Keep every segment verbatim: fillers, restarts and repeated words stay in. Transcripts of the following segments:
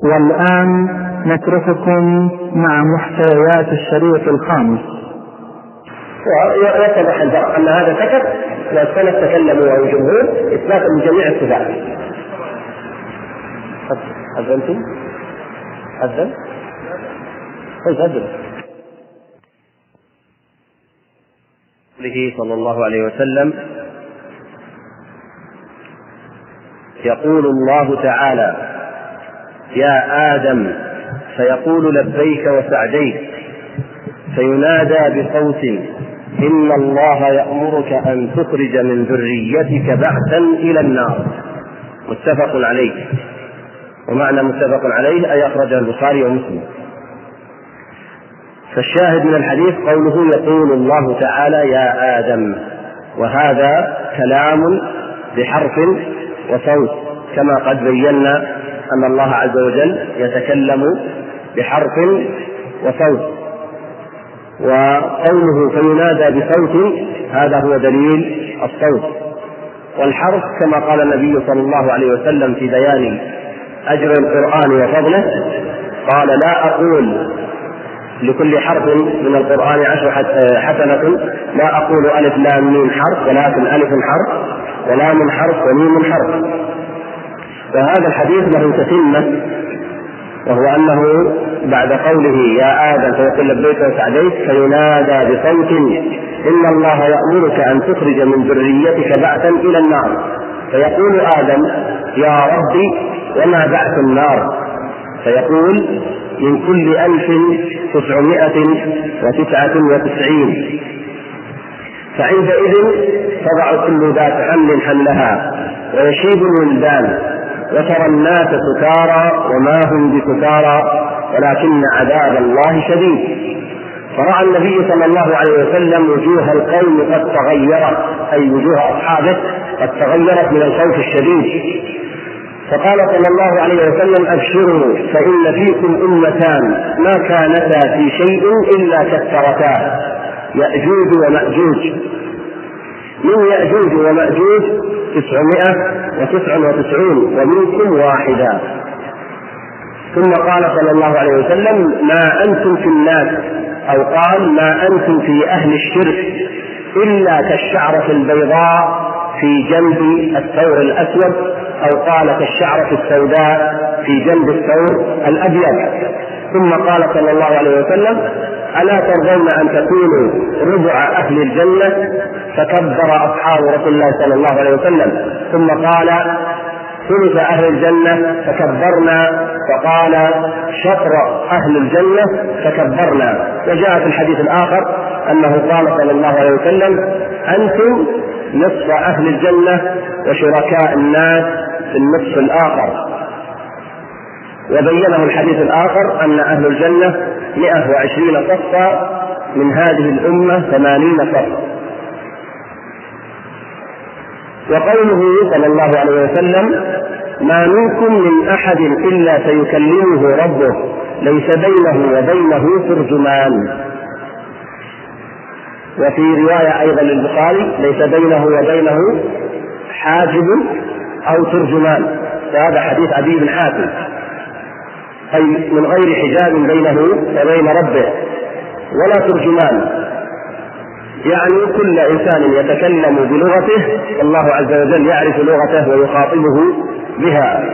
والآن نترككم مع محتويات الشريط الخامس. ويتضح الفرق أن هذا سكت والسلف تكلموا وهو الجمهور إثبات من جميع الصفات. أذنتم؟ أذن؟ طيب أذن. قوله صلى الله عليه وسلم: يقول الله تعالى: يا آدم، فيقول لبيك وسعديك، فينادى بصوت: إن الله يأمرك أن تخرج من ذريتك بعثا إلى النار. متفق عليه. ومعنى متفق عليه أي أخرجه البخاري ومسلم. فالشاهد من الحديث قوله يقول الله تعالى يا آدم، وهذا كلام بحرف وصوت، كما قد بينا أن الله عز وجل يتكلم بحرف وصوت. وقوله فينادى بصوت هذا هو دليل الصوت. والحرف كما قال النبي صلى الله عليه وسلم في بيان أجر القرآن وفضله قال: لا أقول لكل حرف من القرآن عشر حسنة، لا أقول ألف لام ميم حرف، ولكن ألف حرف ولام حرف وميم حرف. فهذا الحديث له تتمة، وهو أنه بعد قوله يا آدم فيقول لبيك وسعديك فينادى بصوت: إن الله يأمرك أن تخرج من ذريتك بعثا إلى النار. فيقول آدم: يا ربي وما بعث النار؟ فيقول: من كل ألف تسعمائة وتسعة وتسعين. فعندئذ تضع كل ذات حمل حملها ويشيب الولدان، وترى الناس سكارى وما هم بسكارى ولكن عذاب الله شديد. فرأى النبي صلى الله عليه وسلم وجوه القوم قد تغيرت، أي وجوه أصحابه قد تغيرت من الخوف الشديد، فقال صلى الله عليه وسلم: أبشروا فإن فيكم أمتان ما كانتا في شيء إلا كثرتا، يأجوج ومأجوج. من يأجوج ومأجوج تسعمائة وتسع وتسعون ومنكم واحدا. ثم قال صلى الله عليه وسلم: ما أنتم في الناس، أو قال: ما أنتم في أهل الشرك إلا كالشعرة البيضاء في جنب الثور الأسود، أو قال كالشعرة السوداء في جنب الثور الأبيض. ثم قال صلى الله عليه وسلم: ألا ترضون أن تكونوا ربع أهل الجنة؟ فكبر أصحاب رسول الله صلى الله عليه وسلم. ثم قال: ثلث أهل الجنة، فكبرنا. فقال: شطر أهل الجنة، فكبرنا. وجاء في الحديث الآخر أنه قال صلى الله عليه وسلم: أنتم نصف أهل الجنة وشركاء الناس في النصف الآخر. وبينه الحديث الآخر أن أهل الجنة مئة وعشرين صفا، من هذه الأمة ثمانين صفا. وقوله صلى الله عليه وسلم: ما منكم من أحد إلا سيكلمه ربه ليس بينه وبينه ترجمان. وفي رواية أيضا للبخاري: ليس بينه وبينه حاجب أو ترجمان. فهذا حديث عدي بن حاتم، أي من غير حجاب بينه وبين ربه ولا ترجمان، يعني كل إنسان يتكلم بلغته الله عز وجل يعرف لغته ويخاطبه بها.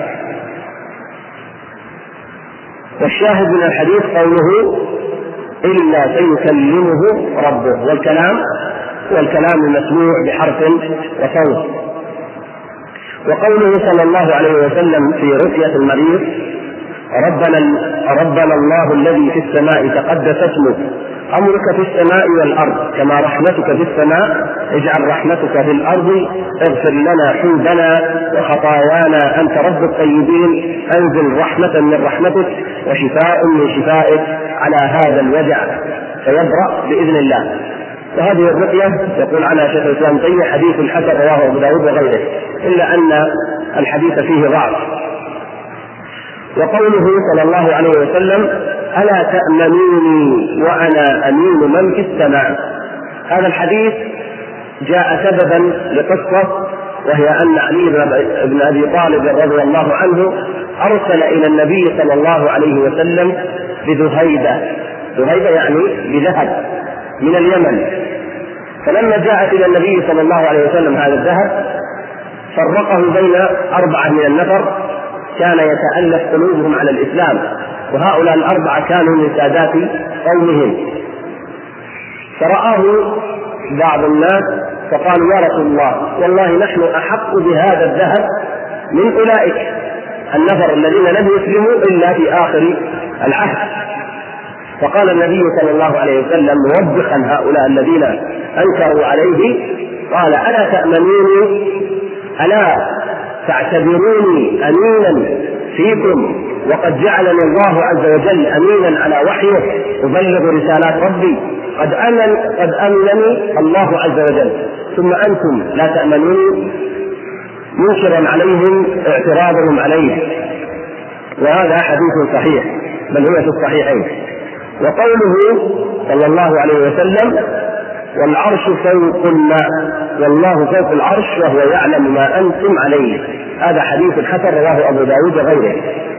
والشاهد من الحديث قوله: إلا سيكلمه ربه. والكلام والكلام المسموع بحرف وصوت. وقوله صلى الله عليه وسلم في رقية المريض: ربنا, ربنا الله الذي في السماء تقدس اسمك، أمرك في السماء والأرض كما رحمتك في السماء، اجعل رحمتك في الأرض، اغفر لنا حوبنا وخطايانا، أنت رب الطيبين، أنزل رحمة من رحمتك وشفاء من شفائك على هذا الوجع فيبرأ بإذن الله. وهذه الرقية يقول عنها شيخ الإسلام تيمية حديث حسن رواه أبو داود وغيره، إلا أن الحديث فيه ضعف. وقوله صلى الله عليه وسلم: ألا تأمنوني وأنا أمين من في السماء. هذا الحديث جاء سببا لقصة، وهي أن علي بن أبي طالب رضي الله عنه أرسل إلى النبي صلى الله عليه وسلم بذهيبة، ذهيبة يعني بذهب من اليمن. فلما جاءت إلى النبي صلى الله عليه وسلم هذا الذهب فرقه بين أربعة من النفر كان يتألف قلوبهم على الإسلام، وهؤلاء الأربعة كانوا من سادات قومهم. فرآه بعض الناس فقالوا يا رسول الله والله نحن أحق بهذا الذهب من أولئك النفر الذين لم يسلموا إلا في آخر العهد. فقال النبي صلى الله عليه وسلم موبخا هؤلاء الذين أنكروا عليه قال ألا تأمنوني، ألا تعتبروني أمينا فيكم وقد جعلني الله عز وجل أمينا على وحيه أبلغ رسالات ربي، قد أمن قد أمنني الله عز وجل ثم أنتم لا تأمنوني، منكرا عليهم اعتراضهم عليه. وهذا حديث صحيح بل هو في الصحيحين. وقوله صلى الله عليه وسلم والعرش فوق الماء والله فوق العرش وهو يعلم ما أنتم عليه، هذا حديث حسن رواه أبو داود وغيره،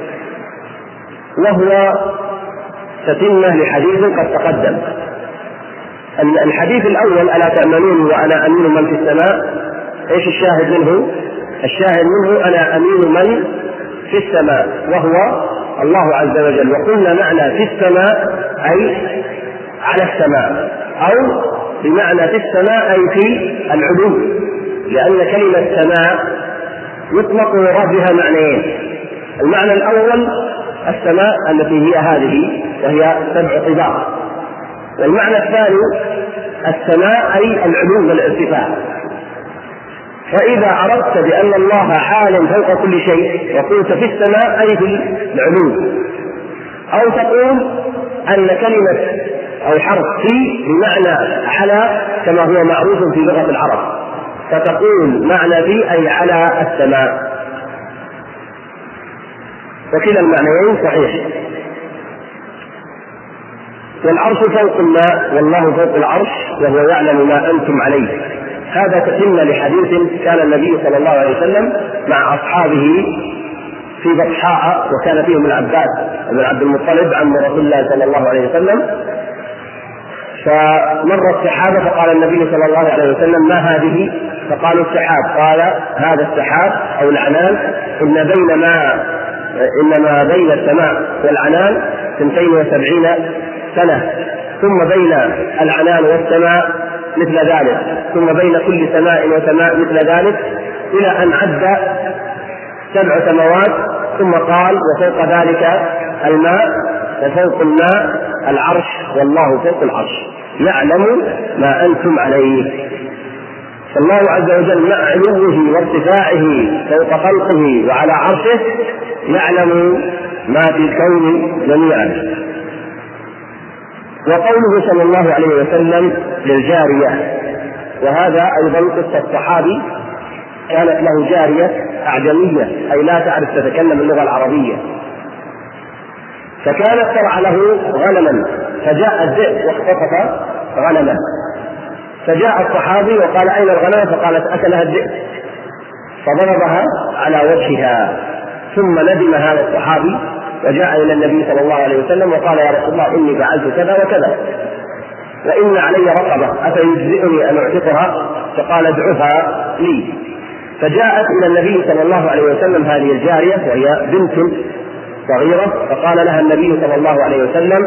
وهو تتمة لحديث قد تقدم. الحديث الأول ألا تأمنون وأنا أمين من في السماء، إيش الشاهد منه؟ الشاهد منه أنا أمين من في السماء وهو الله عز وجل. وقلنا معنى في السماء أي على السماء، أو بمعنى في السماء أي في العلو، لأن كلمة سماء يطلق ويراد بها معنيين. المعنى الأول السماء التي هي هذه وهي سبع طباق، والمعنى الثاني السماء أي العلو والارتفاع. فإذا أردت بأن الله عال فوق كل شيء وقلت في السماء أي في العلو، أو تقول أن كلمة أو حرف في بمعنى على كما هو معروف في لغة العرب، فتقول معنى في أي على السماء، وكلا المعنيين صحيح. والعرش فوق الماء والله فوق العرش وهو يعلم ما أنتم عليه، هذا تتم لحديث كان النبي صلى الله عليه وسلم مع أصحابه في بطحاء وكان فيهم العباس بن عبد المطلب عم رسول الله صلى الله عليه وسلم. فمر السحابة فقال النبي صلى الله عليه وسلم ما هذه؟ فقالوا السحاب، قال هذا السحاب أو العنان إن بين ما إنما بين السماء والعنان اثنتين وسبعين سنة، ثم بين العنان والسماء مثل ذلك، ثم بين كل سماء وسماء مثل ذلك، إلى أن عد سبع سماوات، ثم قال وفوق ذلك الماء وفوق الماء العرش والله فوق العرش يعلم ما أنتم عليه. فالله عز وجل مع علوه وارتفاعه فوق خلقه وعلى عرشه يعلم ما في الكون جميعا. وقوله صلى الله عليه وسلم للجارية، وهذا أيضا قصة الصحابي كانت له جارية أعجمية أي لا تعرف تتكلم اللغة العربية، فكانت ترعى له غنما، فجاء الذئب واختطف غنما، فجاء الصحابي وقال أين الغنم؟ فقالت أكلها الذئب، فضربها على وجهها. ثم ندم هذا الصحابي وجاء إلى النبي صلى الله عليه وسلم وقال يا رسول الله إني فعلت كذا وكذا وإن علي رقبة أفيجزئني أن أعتقها؟ فقال ادعها لي. فجاءت إلى النبي صلى الله عليه وسلم هذه الجارية وهي بنت صغيرة، فقال لها النبي صلى الله عليه وسلم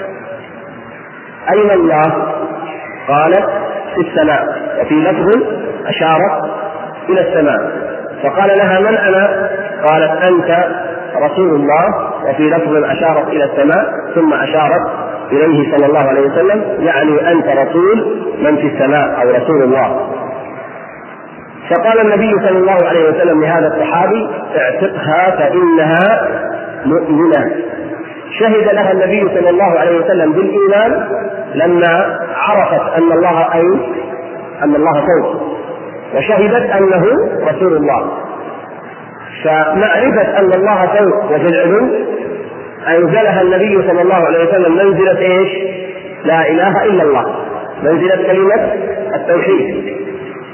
أين الله؟ قالت في السماء، وفي لفظ أشارت إلى السماء. فقال لها من أنا؟ قالت أنت رسول الله، وفي لفظ أشارت إلى السماء ثم أشارت إليه صلى الله عليه وسلم، يعني أنت رسول من في السماء أو رسول الله. فقال النبي صلى الله عليه وسلم لهذا الصحابي اعتقها فإنها مؤمنة. شهد لها النبي صلى الله عليه وسلم بالإيمان لما عرفت أن الله أي أن الله فوق، وشهدت أنه رسول الله. فمعرفة أن الله فوق وفي العلو أنزلها النبي صلى الله عليه وسلم منزلة إيش؟ لا إله إلا الله، منزلة كلمة التوحيد.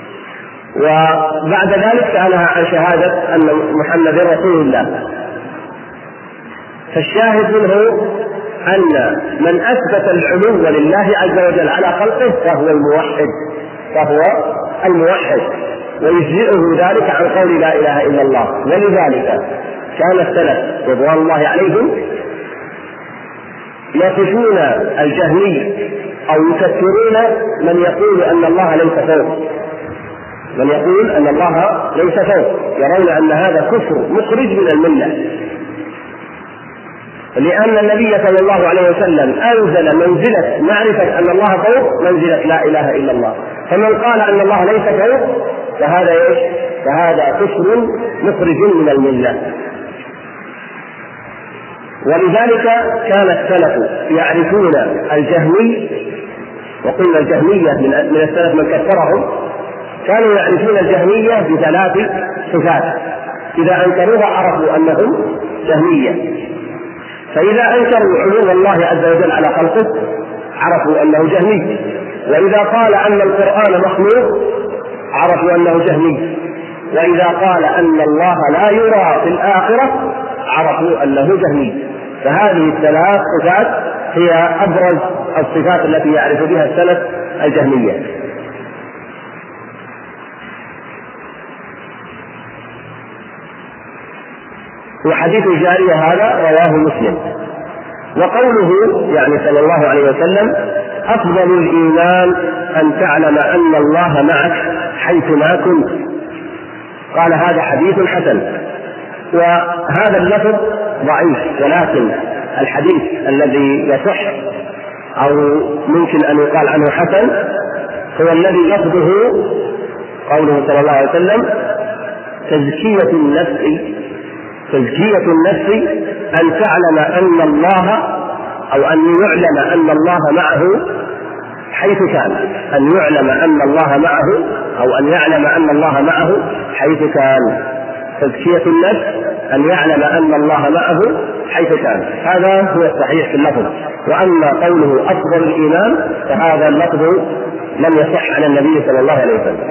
وبعد ذلك سألها عن شهادة أن محمد رسول الله، فالشاهد منه أن من أثبت العلو لله عز وجل على خلقه فهو الموحد، فهو الموحد ويجزئه ذلك عن قول لا إله إلا الله. ولذلك كان السلف رضوان الله عليهم يصفون الجهمي أو يكفرون من يقول أن الله ليس فوق، من يقول أن الله ليس فوق، يرون أن هذا كفر مخرج من الملة، لأن النبي صلى الله عليه وسلم أنزل منزلة معرفة أن الله فوق منزلة لا إله إلا الله، فمن قال أن الله ليس فوق فهذا إيش؟ فهذا كفر مخرج من الملة. ولذلك كان السلف يعرفون الجهمي، وقلنا الجهمية من السلف من كفرهم، كانوا يعرفون الجهمية بثلاث صفات، إذا أنكروها عرفوا أنهم جهمية. فإذا أنكروا علو الله عز وجل على خلقه عرفوا أنه جهمي، وإذا قال أن القرآن مخلوق عرفوا أنه جهمي، وإذا قال أن الله لا يرى في الآخرة عرفوا أنه جهمي. فهذه الثلاث صفات هي أبرز الصفات التي يعرف بها السلف الجهمية. وحديث الجارية هذا رواه مسلم. وقوله يعني صلى الله عليه وسلم أفضل الإيمان أن تعلم أن الله معك حيثما كنت، قال هذا حديث حسن. وهذا اللفظ ضعيف، ولكن الحديث الذي يصح أو ممكن أن يقال عنه حسن هو الذي لفظه قوله صلى الله عليه وسلم تزكية النفس، تزكية النفس أن تعلم أن الله أو أن يعلم أن الله معه حيث كان، أن يعلم أن الله معه أو أن يعلم أن الله معه حيث كان. تزكية النفس أن يعلم أن الله معه حيث كان، هذا هو الصحيح في اللفظ. وأما قوله أفضل الإيمان فهذا اللفظ لم يصح عن النبي صلى الله عليه وسلم.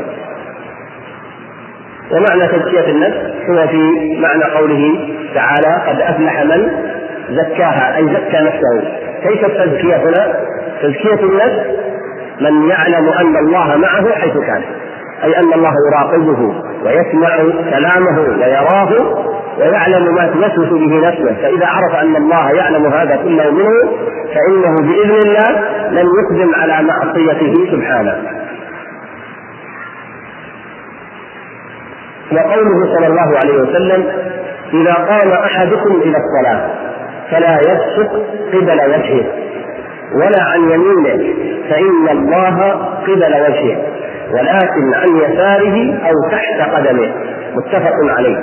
ومعنى تزكية النفس هو في معنى قوله تعالى قد أفلح من زكاها، أي زكى نفسه. كيف التزكية هنا؟ تزكية النفس من يعلم أن الله معه حيث كان، أي أن الله يراقبه ويسمع كلامه ويراه ويعلم ما توسوس به نفسه، فإذا عرف أن الله يعلم هذا كله منه فإنه بإذن الله لن يقدم على معصيته سبحانه. وقوله صلى الله عليه وسلم إذا قام أحدكم إلى الصلاة فلا يبصق قبل وجهه ولا عن يمينه فإن الله قبل وجهه ولكن عن يساره أو تحت قدمه، متفق عليه.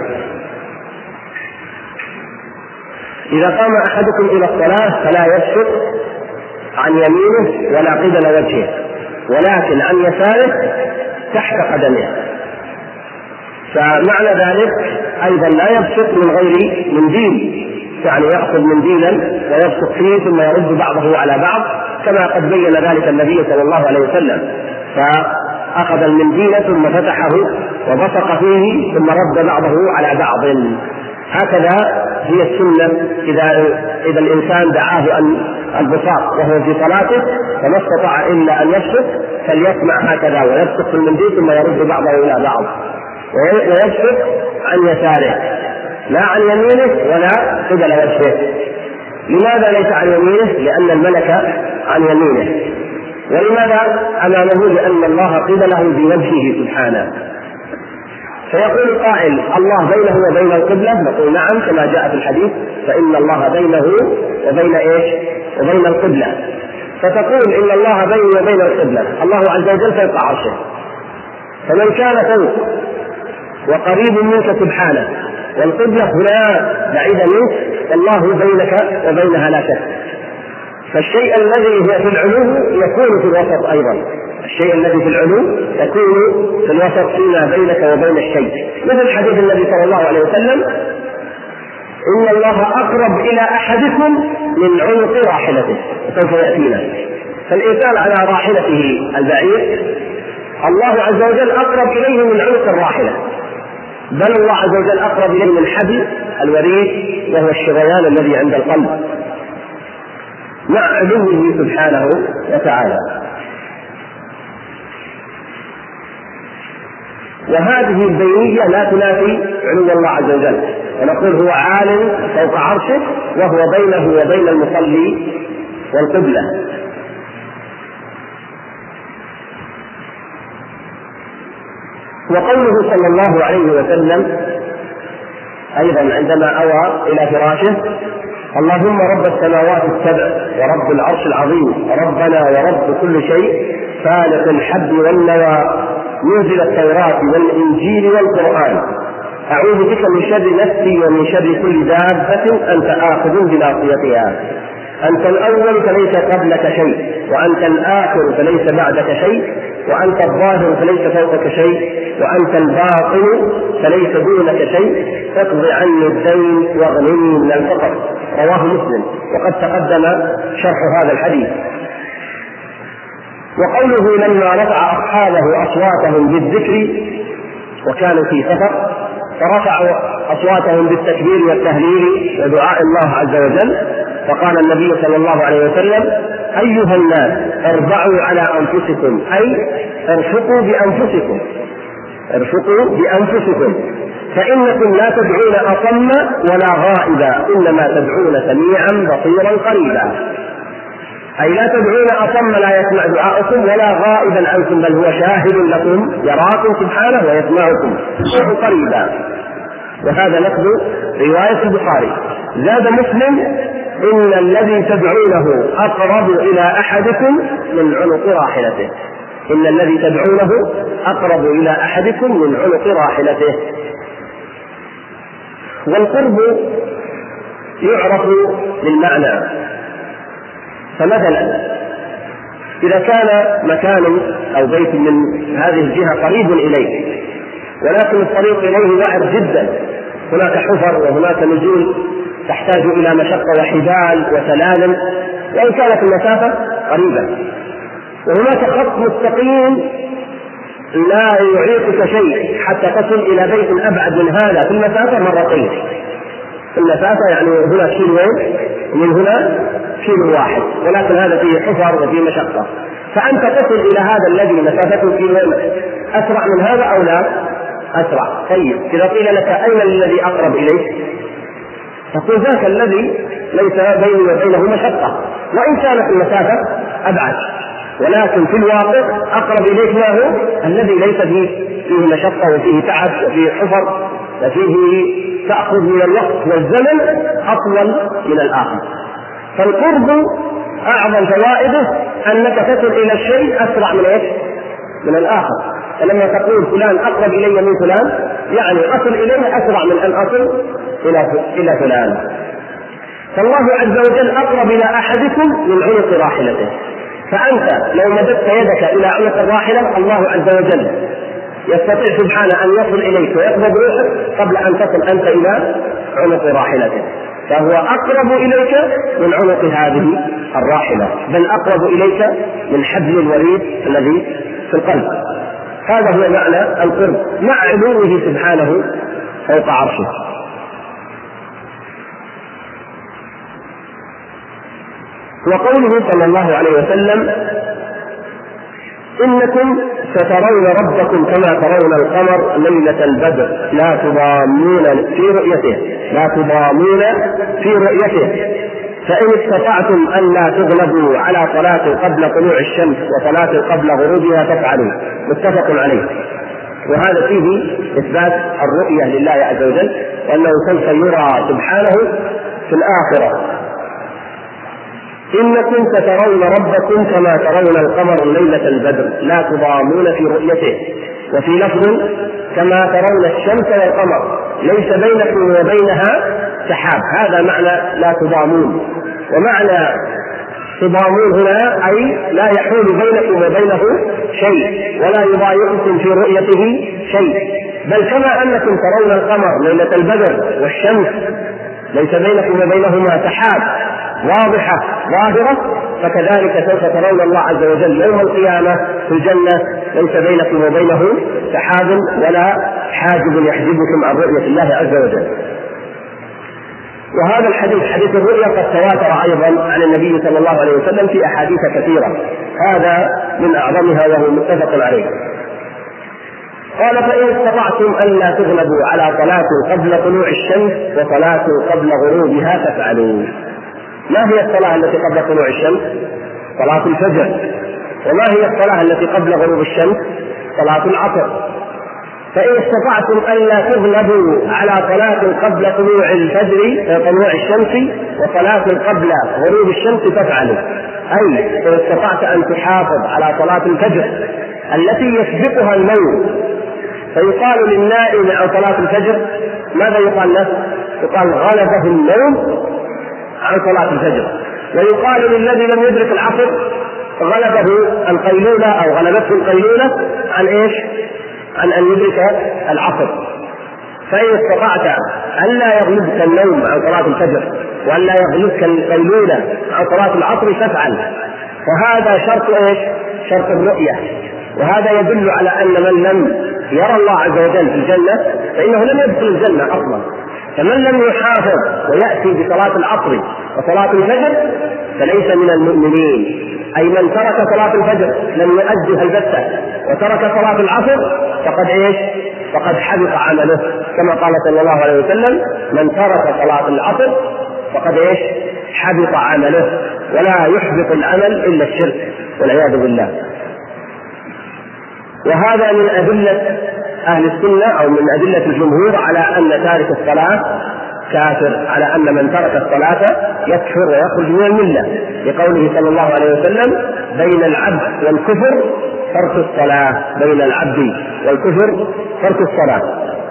إذا قام أحدكم إلى الصلاة فلا يبصق عن يمينه ولا قبل وجهه ولكن عن يساره تحت قدمه. فمعنى ذلك أيضا لا يبصق من غير منديل، يعني يأخذ منديلا ويبصق فيه ثم يرد بعضه على بعض، كما قد بين ذلك النبي صلى الله عليه وسلم، فأخذ المنديل ثم فتحه وبصق فيه ثم رد بعضه على بعض. هكذا هي السنة إذا إذا الإنسان دعاه أن البصاق وهو في صلاته فما استطاع إلا أن يبصق فليسمع هكذا ويبصق في المنديل ثم يرد بعضه إلى بعض، ويبصق عن يساره لا عن يمينه ولا قبل وجهه. لماذا ليس عن يمينه؟ لأن الملك عن يمينه. ولماذا أمامه؟ لأن الله قبله بوجهه سبحانه. فيقول قائل الله بينه وبين القبلة، نقول نعم كما جاء في الحديث فإن الله بينه وبين إيش؟ وبين القبلة. فتقول إن الله بينه وبين القبلة، الله عز وجل فوق عرشه، فمن كان فوق وقريب منك سبحانه والقبلة هنا بعيدة منك الله بينك وبينها لا شك. فالشيء الذي هو في العلو يكون في الوسط أيضا، الشيء الذي في العلو يكون في الوسط فيما بينك وبين الشيء، مثل حديث النبي صلى الله عليه وسلم إن الله أقرب إلى أحدكم من عنق راحلته، سوف يأتينا. فالإنسان على راحلته البعير الله عز وجل أقرب إليه من عنق الراحلة، بل الله عز وجل أقرب إليه من حبل الوريد وهو الشريان الذي عند القلب مع علوه سبحانه وتعالى. وهذه البينية لا تنافي علو الله عز وجل، ونقول هو عال فوق عرشه وهو بينه وبين المصلي والقبلة. وقوله صلى الله عليه وسلم أيضا عندما أوى إلى فراشه: اللهم رب السماوات السبع ورب العرش العظيم ربنا ورب كل شيء فالق الحب والنوى منزل التوراة والإنجيل والقرآن أعوذ بك من شر نفسي ومن شر كل دابة أنت آخذ بناصيتها أنت الأول فليس قبلك شيء وأنت الآخر فليس بعدك شيء وأنت الظاهر فليس فوقك شيء وأنت الباطن فليس دونك شيء فاقض عني الدين واغنني من الفقر. رواه مسلم، وقد تقدم شرح هذا الحديث. وقوله لما رفع أصحابه أصواتهم بالذكر وكانوا في سفر فرفعوا أصواتهم بالتكبير والتهليل ودعاء الله عز وجل، فقال النبي صلى الله عليه وسلم: أيها الناس اربعوا على أنفسكم، أي ارفقوا بأنفسكم ارفقوا بأنفسكم فإنكم لا تدعون أصم ولا غائبا إنما تدعون سميعا بصيرا قريبا. أي لا تدعون أصم لا يسمع دعاءكم ولا غائبا عنكم بل هو شاهد لكم يراكم سبحانه ويسمعكم قريبا. وهذا لفظ رواية البخاري. زاد مسلم: إن الذي تدعونه أقرب إلى أحدكم من عنق راحلته إن الذي تدعونه أقرب إلى أحدكم من عنق راحلته. والقرب يعرف بالمعنى، فمثلا إذا كان مكان أو بيت من هذه الجهة قريب إليه ولكن الطريق إليه وعر جدا، هناك حفر وهناك نزول تحتاج إلى مشقة وحبال وسلالم وإن كانت المسافة قريبة، وهناك خط مستقيم لا يعيقك شيء حتى تصل إلى بيت أبعد من هذا في المسافة مرتين. في المسافة يعني هنا كيلوين ومن هنا كيلو واحد، ولكن هذا فيه حفر وفيه مشقة، فأنت تصل إلى هذا الذي مسافته كيلوين أسرع من هذا أو لا؟ أسرع. طيب إذا قيل لك أين الذي أقرب إليك؟ تقول ذاك الذي ليس بيني وبينه مشقة وإن كانت المسافة أبعد، ولكن في الواقع أقرب إليك ما هو الذي ليس فيه فيه مشقة وفيه تعب وفيه حفر وفيه تأخذ من الوقت والزمن أطول من الآخر. فالقرب أعظم فوائده أنك تصل إلى الشيء أسرع من إيش؟ من الآخر. فلما تقول فلان أقرب إلي من فلان يعني أصل إليه أسرع من أن أصل إلى فلان. فالله عز وجل أقرب إلى أحدكم من عنق راحلته، فأنت لو مددت يدك إلى عنق الراحلة الله عز وجل يستطيع سبحانه أن يصل إليك ويقبض روحك قبل أن تصل أنت إلى عنق راحلته، فهو أقرب إليك من عنق هذه الراحلة، بل أقرب إليك من حبل الوريد الذي في القلب. هذا هو معنى القرب مع علوه سبحانه فوق عرشه. وقوله صلى الله عليه وسلم: إنكم سترون ربكم كما ترون القمر ليلة البدر لا تضامون في رؤيته لا تضامون في رؤيته فإن استطعتم أن لا تغلبوا على صلاة قبل طلوع الشمس وصلاة قبل غروبها فافعلوا. متفق عليه. وهذا فيه إثبات الرؤية لله عز وجل وأنه سوف يرى سبحانه في الآخرة. إنكم سترون ربكم كما ترون القمر ليلة البدر لا تضامون في رؤيته. وفي لفظ: كما ترون الشمس والقمر ليس بينكم وبينها سحاب. هذا معنى لا تضامون. ومعنى تضامون هنا أي لا يحول بينكم وبينه شيء ولا يضايقكم في رؤيته شيء، بل كما أنكم ترون القمر ليلة البدر والشمس ليس بينكم وبينهما سحاب واضحة ظاهرة، فكذلك سوف ترون الله عز وجل يوم القيامة في الجنة ليس بينكم وبينه سحاب ولا حاجب يحجبكم عن رؤية الله عز وجل. وهذا الحديث حديث الرؤيا قد تواتر أيضا عن النبي صلى الله عليه وسلم في أحاديث كثيرة، هذا من أعظمها وهو متفق عليه. قال: فإن استطعتم ألا تغلبوا على صلاة قبل طلوع الشمس وصلاة قبل غروبها فافعلوا. ما هي الصلاة التي قبل طلوع الشمس؟ صلاة الفجر. وما هي الصلاة التي قبل غروب الشمس؟ صلاة العصر. فإن استطعتم ألا تغلبوا على صلاة قبل طلوع الفجر طلوع الشمس وصلاة قبل غروب الشمس فافعلوا، أي إن استطعت أن تحافظ على صلاة الفجر التي يسبقها النوم. فيقال للنائم عن صلاة الفجر ماذا يقال له؟ يقال غلبه النوم عن صلاة الفجر. ويقال للذي لم يدرك العصر غلبه القيلولة أو غلبته القيلولة عن إيش؟ عن أن يدرك العصر. فإن استطعت ألا يغلبك النوم عن صلاة الفجر وألا يغلبك القيلولة عن صلاة العصر فافعل. فهذا شرط إيش؟ شرط الرؤية. وهذا يدل على أن من لم يرى الله عز وجل في الجنة فإنه لم يدخل الجنة أصلا. فمن لم يحافظ ويأتي بصلاة العصر وصلاة الفجر فليس من المؤمنين، أي من ترك صلاة الفجر لم يؤدها البتة وترك صلاة العصر فقد إيش؟ فقد حبط عمله، كما قال صلى الله عليه وسلم: من ترك صلاة العصر فقد إيش؟ حبط عمله. ولا يحبط العمل إلا الشرك والعياذ بالله. وهذا من أدلة أهل السنة أو من أدلة الجمهور على أن تارك الصلاة كافر، على أن من ترك الصلاة يكفر ويخرج من الملة، لقوله صلى الله عليه وسلم: بين العبد والكفر ترك الصلاة، بين العبد والكفر ترك الصلاة.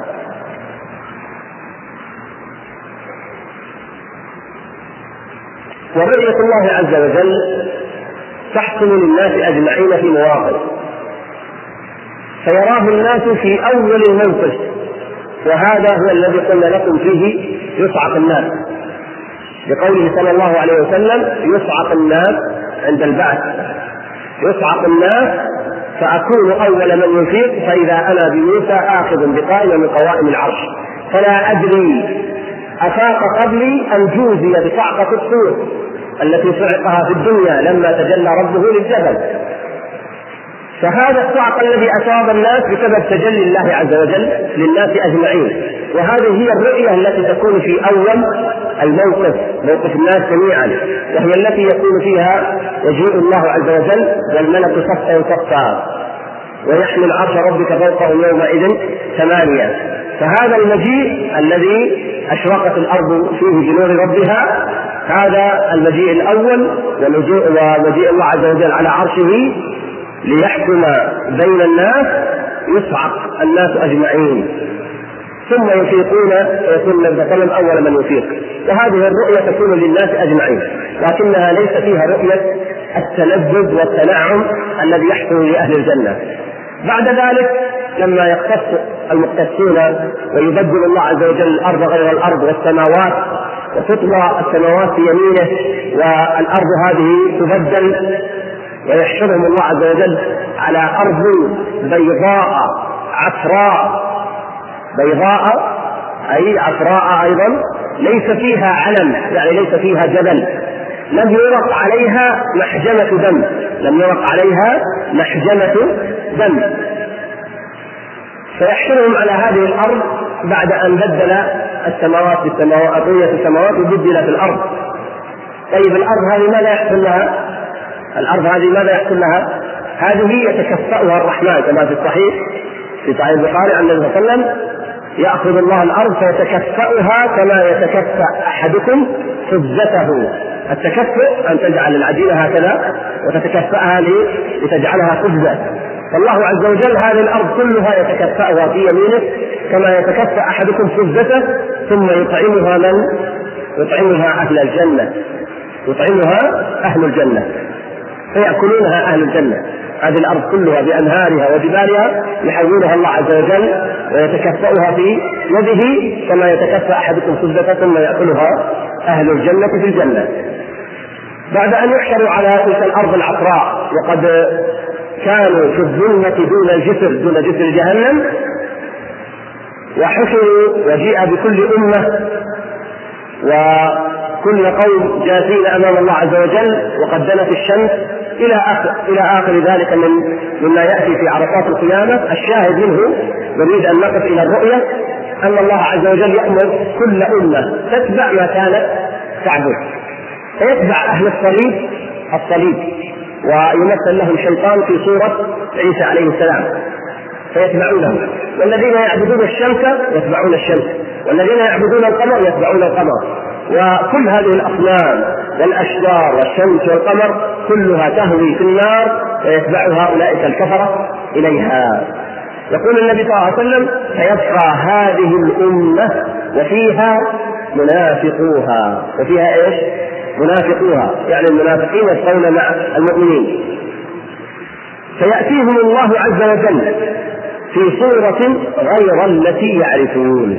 ورؤية الله عز وجل تحصل للناس أجمعين في مواقف، فيراه الناس في أول الموقف، وهذا هو الذي قلنا لكم فيه يصعق الناس، لقوله صلى الله عليه وسلم: يصعق الناس عند البعث، يصعق الناس فأكون أول من يفيق فإذا أنا بموسى آخذ بقائمة من قوائم العرش، فلا أدري أفاق قبلي أم جوزي بصعقة الصور التي صعقها في الدنيا لما تجلى ربه للجبل. فهذا الصعق الذي أصاب الناس بسبب تجلي الله عز وجل للناس أجمعين، وهذه هي الرؤية التي تكون في أول الموقف، موقف الناس جميعا، وهي التي يكون فيها يجيء الله عز وجل والملك صفا صفا ويحمل عرش ربك فوقهم يومئذ ثمانية. فهذا المجيء الذي أشرقت الأرض فيه بنور ربها، هذا المجيء الأول، ومجيء الله عز وجل على عرشه ليحكم بين الناس، يصعق الناس أجمعين ثم يفيقون ويكون البطل أول من يفيق. وهذه الرؤية تكون للناس أجمعين، لكنها ليس فيها رؤية التلذذ والتنعم الذي يحصل لأهل الجنة. بعد ذلك لما يختص المختصون ويبدل الله عز وجل الأرض غير الأرض والسماوات، وتطوى السماوات في يمينه والأرض هذه تبدل، ويحشرهم الله عز وجل على أرض بيضاء عفراء، بيضاء أي عفراء أيضا، ليس فيها علم، يعني ليس فيها جبل، لم يرق عليها محجمة دم، لم يرق عليها محجمة دم. فيحشرهم على هذه الأرض بعد أن بدل السماوات بالسماوات، أطوية السماوات وبدلت الأرض. طيب الأرض هذه ماذا يحصل لها؟ الأرض هذه ماذا يحصل لها؟ هذه يتكفأها الرحمن كما في الصحيح في صحيح البخاري عن النبي صلى الله عليه وسلم: يأخذ الله الأرض فيتكفأها كما يتكفأ أحدكم خبزته. التكفؤ أن تجعل العجينة هكذا وتتكفأها لتجعلها خبزة. فالله عز وجل هذه الأرض كلها يتكفأها في يمينه كما يتكفأ أحدكم خبزته، ثم يطعمها من؟ يطعمها أهل الجنة، يطعمها أهل الجنة فيأكلونها أهل الجنة. هذه الأرض كلها بأنهارها وجبالها يحولها الله عز وجل ويتكفأها في يده كما يتكفأ أحدكم خبزة ثم يأكلها أهل الجنة في الجنة. بعد أن يحشروا على تلك الأرض العفراء وقد كانوا في الظلمة دون الجسر، دون جسر جهنم، وحشروا وجيء بكل أمة وكل قوم جاثين أمام الله عز وجل وقد دنت الشمس إلى آخر, إلى آخر ذلك من مما يأتي في عرصات القيامة. الشاهد منه نريد أن نقف إلى الرؤية أن الله عز وجل يأمر كل أمة تتبع ما كانت تعبد، فيتبع أهل الصليب الصليب ويمثل لهم شيطان في صورة عيسى عليه السلام فيتبعونه، والذين يعبدون الشمس يتبعون الشمس، والذين يعبدون القمر يتبعون القمر، وكل هذه الأصنام والأشجار والشمس والقمر كلها تهوي في النار ويتبعها أولئك الكفرة إليها. يقول النبي صلى الله عليه وسلم: فيبقى هذه الأمة وفيها منافقوها. وفيها إيش؟ منافقوها، يعني المنافقين يبقون مع المؤمنين. فيأتيهم الله عز وجل في صورة غير التي يعرفون.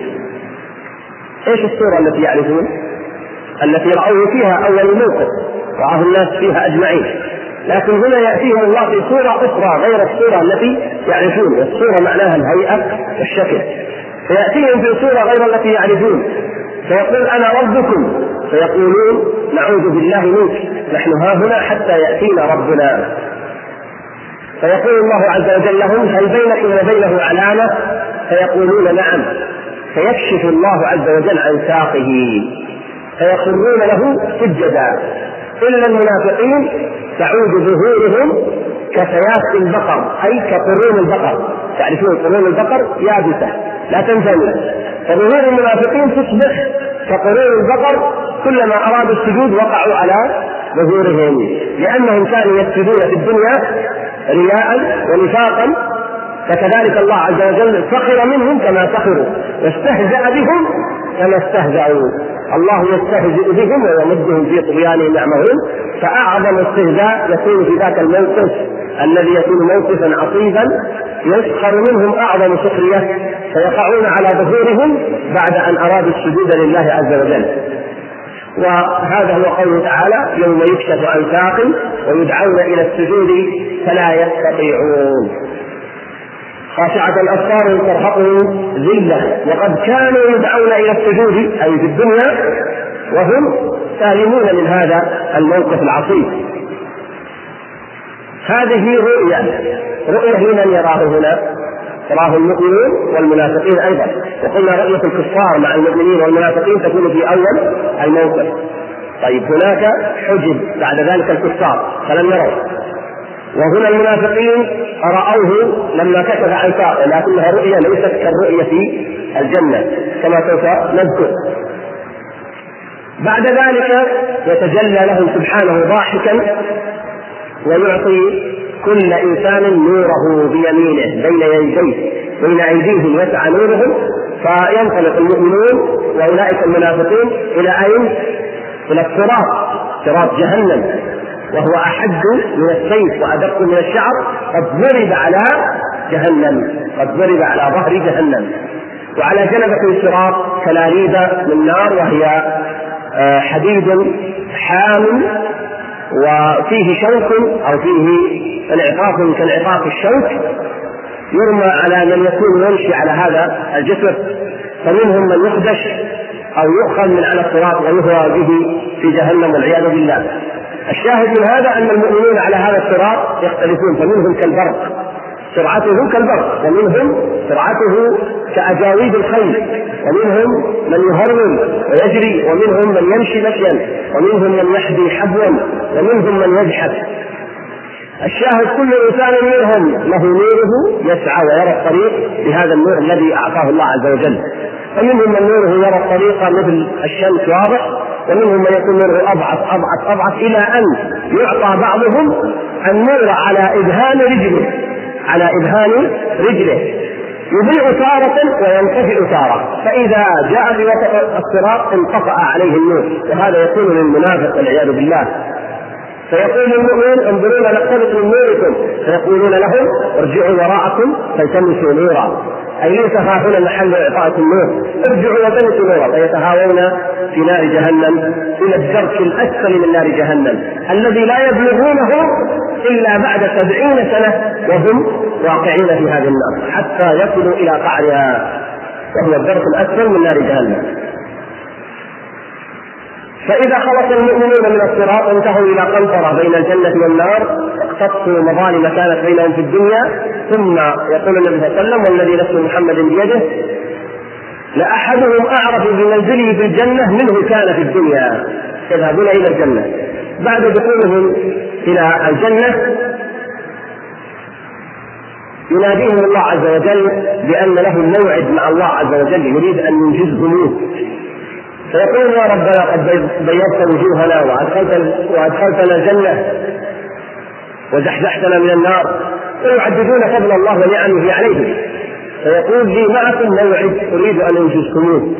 ايش الصورة التي يعرفون؟ التي رأوه فيها أول الموقف، رآه الناس فيها أجمعين، لكن هنا يأتيهم الله في صورة أخرى غير الصورة التي يعرفون، والصورة معناها الهيئة والشكل. فيأتيهم في صورة غير التي يعرفون، فيقول: أنا ربكم، فيقولون: نعوذ بالله منك، نحن ها هنا حتى يأتينا ربنا. فيقول الله عز وجل لهم: هل بينكم وبينه علامة؟ فيقولون: نعم. فيكشف الله عز وجل عن ساقه فيخرون له سجدا، إلا المنافقين تعود ظهورهم كسياف البقر، أي كقرون البقر. تعرفون قرون البقر يابسة لا تنجمد، فظهور المنافقين تصبح كقرون البقر، كلما أرادوا السجود وقعوا على ظهورهم، لأنهم كانوا يسجدون في الدنيا رياء ونفاقا، فكذلك الله عز وجل سخر منهم كما سخروا، واستهزأ بهم كما استهزأوا. الله يستهزئ بهم ويمدهم في طغيانهم يعمهون، فأعظم استهزاء يكون في ذاك الموقف الذي يكون موقفا عصيبا يسخر منهم أعظم سخرية، فيقعون على ظهورهم بعد أن أرادوا السجود لله عز وجل. وهذا هو قوله تعالى: يوم يكشف عن ساق ويدعون إلى السجود فلا يستطيعون، خاشعة أبصارهم ترهقهم ذلة وقد كانوا يدعون إلى السجود أي في الدنيا وهم سالمون من هذا الموقف العصيب. هذه رؤية رؤية لمن يراه هنا؟ يراه المؤمنون والمنافقين أيضا، وقلنا رؤية الكفار مع المؤمنين والمنافقين تكون في أول الموقف. طيب هناك حجب بعد ذلك الكفار فلم يروا، وهنا المنافقين رأوه لما كشف عن ساقه، لكنها رؤية ليست كالرؤية في الجنة كما سوف نذكر. بعد ذلك يتجلى لهم سبحانه ضاحكا ويعطي كل إنسان نوره بيمينه بين يديه بين أيديهم يسعى نورهم، فينطلق المؤمنون وأولئك المنافقين إلى أين؟ إلى الصراط، صراط جهنم، وهو أحد من السيف وأدق من الشعر، قد ضرب على جهنم قد ضرب على ظهر جهنم، وعلى جنبة الصراط كلاليب من نار، وهي حديد حام وفيه شوك أو فيه انعطاف كانعطاف الشوك يرمى على من يكون يمشي على هذا الجسر، فمنهم من يخدش أو يؤخذ من على الصراط ويهوى به في جهنم والعياذ بالله. الشاهد من هذا أن المؤمنين على هذا الصراط يختلفون، فمنهم كالبرق سرعته كالبرق، ومنهم سرعته كأجاويد الخيل، ومنهم من يهرول ويجري، ومنهم من يمشي مشيا، ومنهم من يحبي حبوا، ومنهم من يزحف. الشاهد كل إنسان منهم له نوره يسعى ويرى الطريق بهذا النور الذي أعطاه الله عز وجل، فمنهم من نوره يرى الطريق مثل الشمس واضح، ومنهم من يكون نوره أضعف أضعف أضعف إلى أن يعطى بعضهم النور على إذهان رجله على إذهان رجله يضيء تارة وينتفئ تارة، فإذا جاء في وسط الصراط انطفأ عليه النور، وهذا يكون للمنافق والعياذ بالله. فيقول المؤمن: انظرونا نقتبس من نوركم، فيقولون لهم: ارجعوا وراءكم فالتمسوا نورا، أي ليس ها هنا محل إعطاء النور، ارجعوا وتمسوا نورا، فيتهاوون في نار جهنم إلى الدرك الأسفل من نار جهنم الذي لا يبلغونه إلا بعد سبعين سنة وهم واقعين في هذه النار حتى يصلوا إلى قعرها، وهو الدرك الأسفل من نار جهنم. فإذا خلص المؤمنون من الصراط انتهوا إلى قنطرة بين الجنة والنار، اقتصوا مظالم كانت بينهم في الدنيا، ثم يقول النبي صلى الله عليه وسلم: والذي نفس محمد بيده لأحدهم أعرف بمنزله في الجنة منه كان في الدنيا. يذهبون إلى الجنة. بعد دخولهم إلى الجنة يناديهم الله عز وجل بأن له موعد مع الله عز وجل يريد أن ينجزهم، فيقول: يا ربنا قد بيضت وجوهنا وأدخلتنا الجنة وزحزحتنا من النار، ويعددون فضل الله ونعمه عليهم، فيقول: لي معكم موعد أريد أن أنجزكموه.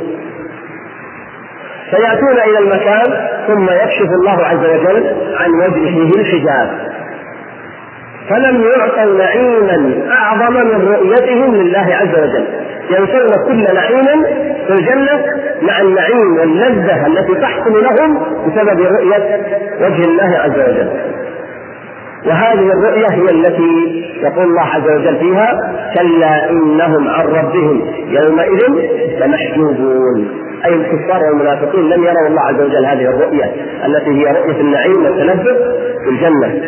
فيأتون إلى المكان ثم يكشف الله عز وجل عن وجهه الحجاب، فلم يعطوا نعيما أعظم من رؤيتهم لله عز وجل. ينسون كل نعيم في الجنة مع النعيم واللذة التي تحصل لهم بسبب رؤية وجه الله عز وجل. وهذه الرؤية هي التي يقول الله عز وجل فيها: كلا إنهم عن ربهم يومئذ لمحجوبون. أي الكفار والمنافقين لم يروا الله عز وجل هذه الرؤية التي هي رؤية النعيم والتلذذ في الجنة.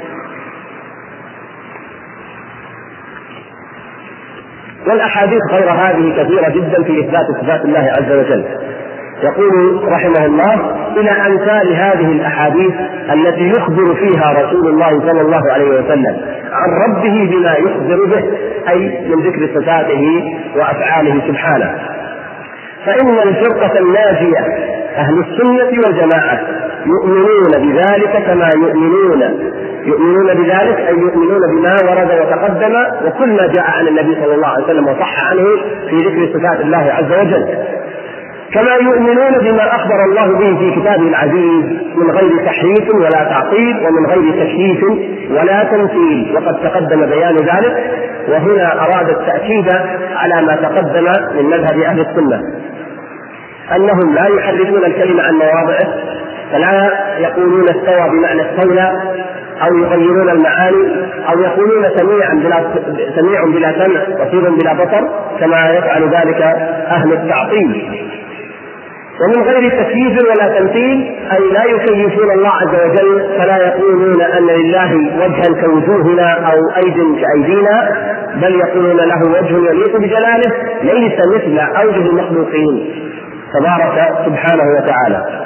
والأحاديث غير هذه كثيرة جدا في إثبات صفات الله عز وجل. يقول رحمه الله: إلى أمثال هذه الأحاديث التي يخبر فيها رسول الله صلى الله عليه وسلم عن ربه بما يخبر به، أي من ذكر صفاته وأفعاله سبحانه. فإن الفرقة الناجية أهل السنة والجماعة يؤمنون بذلك كما يؤمنون يؤمنون بذلك أي يؤمنون بما ورد وتقدم وكل ما جاء عن النبي صلى الله عليه وسلم وصح عنه في ذكر صفات الله عز وجل، كما يؤمنون بما أخبر الله به في كتابه العزيز من غير تحريف ولا تعطيل ومن غير تكييف ولا تمثيل، وقد تقدم بيان ذلك. وهنا أراد التأكيد على ما تقدم من مذهب أهل السنة، أنهم لا يحرفون الكلمة عن مواضعه، فلا يقولون استوى بمعنى استولى، أو يغيرون المعاني، أو يقولون سميع بلا سميع بلا سمع، بصير بلا بصر، كما يفعل ذلك أهل التعطيل. ومن غير تكييف ولا تمثيل، أي لا يكيفون الله عز وجل، فلا يقولون أن لله وجها كوجوهنا أو أيد كأيدينا، بل يقولون له وجه يليق بجلاله ليس مثل أوجه المخلوقين تبارك سبحانه وتعالى.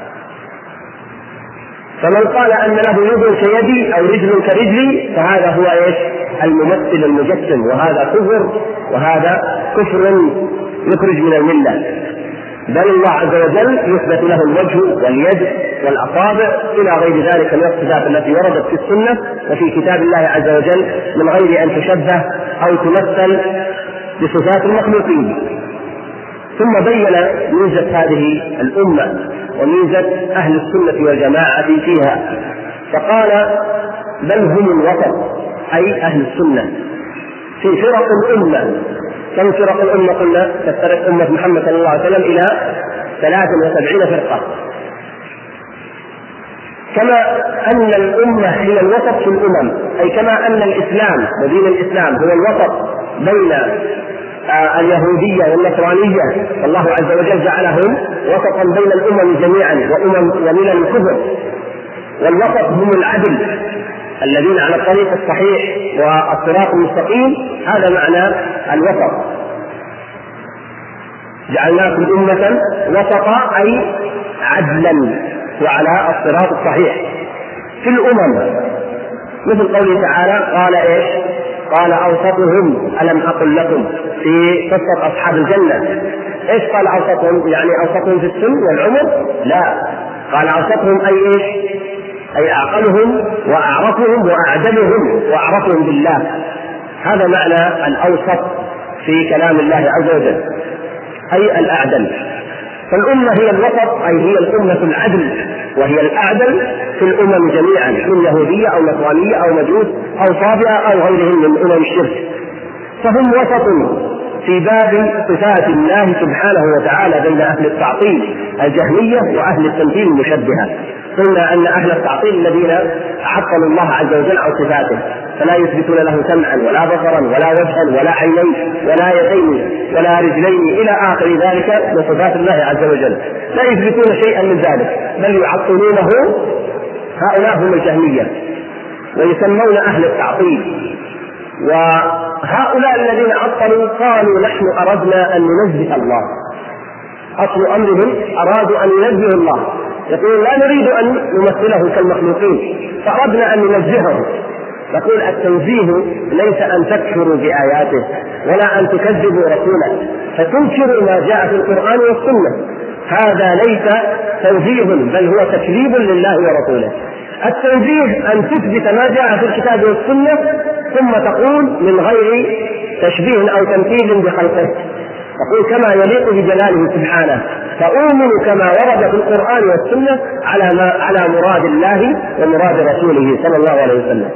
فمن قال أن له يد كيدي أو رجل كرجلي فهذا هو إيش؟ الممثل المجسم، وهذا كفر، وهذا كفر يخرج من الملة. بل الله عز وجل يثبت له الوجه واليد والأصابع إلى غير ذلك من الصفات التي وردت في السنة وفي كتاب الله عز وجل من غير أن تشبه أو تمثل بصفات المخلوقين. ثم بين ميزة هذه الأمة وميزة أهل السنة والجماعة فيها، فقال: بل هم الوسط، أي أهل السنة في فرق الأمة. كم فرق الأمة قلنا؟ تفترق أمة محمد صلى الله عليه وسلم إلى ثلاث وسبعين فرقة. كما أن الأمة هي الوسط في الأمم، أي كما أن الإسلام ودين الإسلام هو الوسط بين اليهودية والنصرانية، الله عز وجل جعلهم وسطا بين الأمم جميعا وأمم ومن الكفر، والوسط هم العدل الذين على الطريق الصحيح والصراط المستقيم. هذا معنى الوسط. جعلناكم أمة وسطا أي عدلا وعلى الصراط الصحيح في الأمم، مثل قوله تعالى: قال إيش؟ قال أوسطهم ألم أقل لكم، في قصة أصحاب الجنة. إيش قال أوسطهم؟ يعني أوسطهم في السن والعمر؟ لا، قال أوسطهم أي إيش؟ أي أعقلهم وأعرفهم وأعدلهم وأعرفهم بالله. هذا معنى الأوسط في كلام الله عز وجل، أي الأعدل. فالأمة هي الوسط، أي هي الأمة العدل، وهي الأعدل في الأمم جميعا، من يهودية أو نصرانية أو مجوس أو صابئة أو غيرهم من أمم الشرك. فهم وسط في باب صفات الله سبحانه وتعالى بين أهل التعطيل الجهمية وأهل التمثيل المشبهة. قلنا أن أهل التعطيل الذين عطلوا الله عز وجل عن صفاته، فلا يثبتون له سمعا ولا بصرا ولا وجها ولا عينين ولا يدين ولا رجلين إلى آخر ذلك من صفات الله عز وجل، لا يثبتون شيئا من ذلك بل يعطلونه. هؤلاء هم الجهمية ويسمون أهل التعطيل. وهؤلاء الذين عطلوا قالوا نحن أردنا أن ننزه الله، أصل أمرهم أرادوا أن ينزهوا الله، يقولون لا نريد أن نمثله كالمخلوقين فأردنا أن ننزهه. نقول التنزيه ليس أن تكفروا بآياته ولا أن تكذبوا رسوله فتنكروا ما جاء في القرآن والسنة، هذا ليس تنزيه بل هو تكذيب لله ورسوله. التنزيه أن تثبت ما جاء في الكتاب والسنة ثم تقول من غير تشبيه أو تمثيل بخلقه، تقول كما يليق بجلاله سبحانه، فأؤمن كما ورد في القرآن والسنة على ما على مراد الله ومراد رسوله صلى الله عليه وسلم.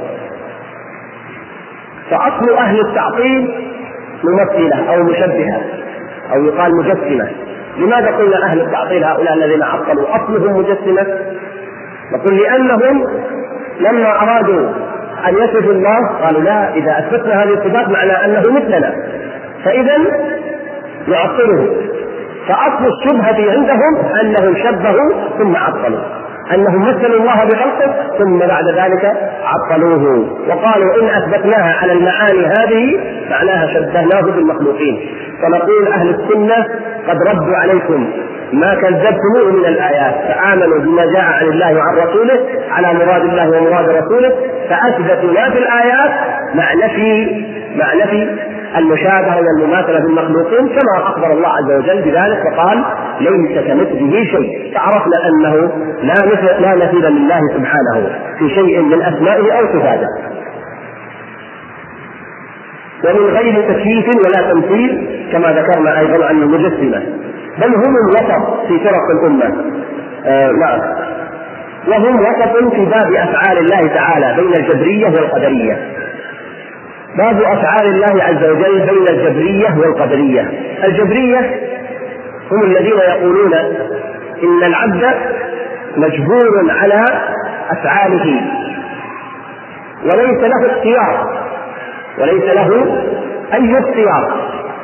فأصل أهل التعطيل ممثلة أو مشبهة أو يقال مجسمة. لماذا قلنا أهل التعطيل هؤلاء الذين عطلوا أصلهم مجسمة؟ نقول لأنهم لما أرادوا أن يصفوا الله قالوا لا، إذا أثبتنا هذه الصفات معنى أنه مثلنا فإذا يعطله. فأصل الشبهة عندهم أنهم شبهوا ثم عطلوا، أنهم مثلوا الله بخلقه ثم بعد ذلك عطلوه وقالوا إن أثبتناها على المعاني هذه معناها شبهناه بالمخلوقين. فنقول أهل السنة قد ردوا عليكم ما كذبتموه من الآيات، فآمنوا بما جاء عن الله وعن رسوله على مراد الله ومراد رسوله، فأثبتوا ما في الآيات مع نفي مع نفي المشابهة والمماثلة بالمخلوقين كما أخبر الله عز وجل بذلك وقال ليس كمثله شيء، فعرفنا أنه لا مثل لا مثيل لله سبحانه في شيء من أسمائه أو صفاته. ومن غير تكييف ولا تمثيل كما ذكرنا أيضا عن المجسمة، بل هم الوسط في فرق الأمة. آه نعم، وهم وسط في باب أفعال الله تعالى بين الجبرية والقدرية. باب أفعال الله عز وجل بين الجبرية والقدرية. الجبرية هم الذين يقولون إن العبد مجبور على أفعاله وليس له اختيار وليس له أي اختيار،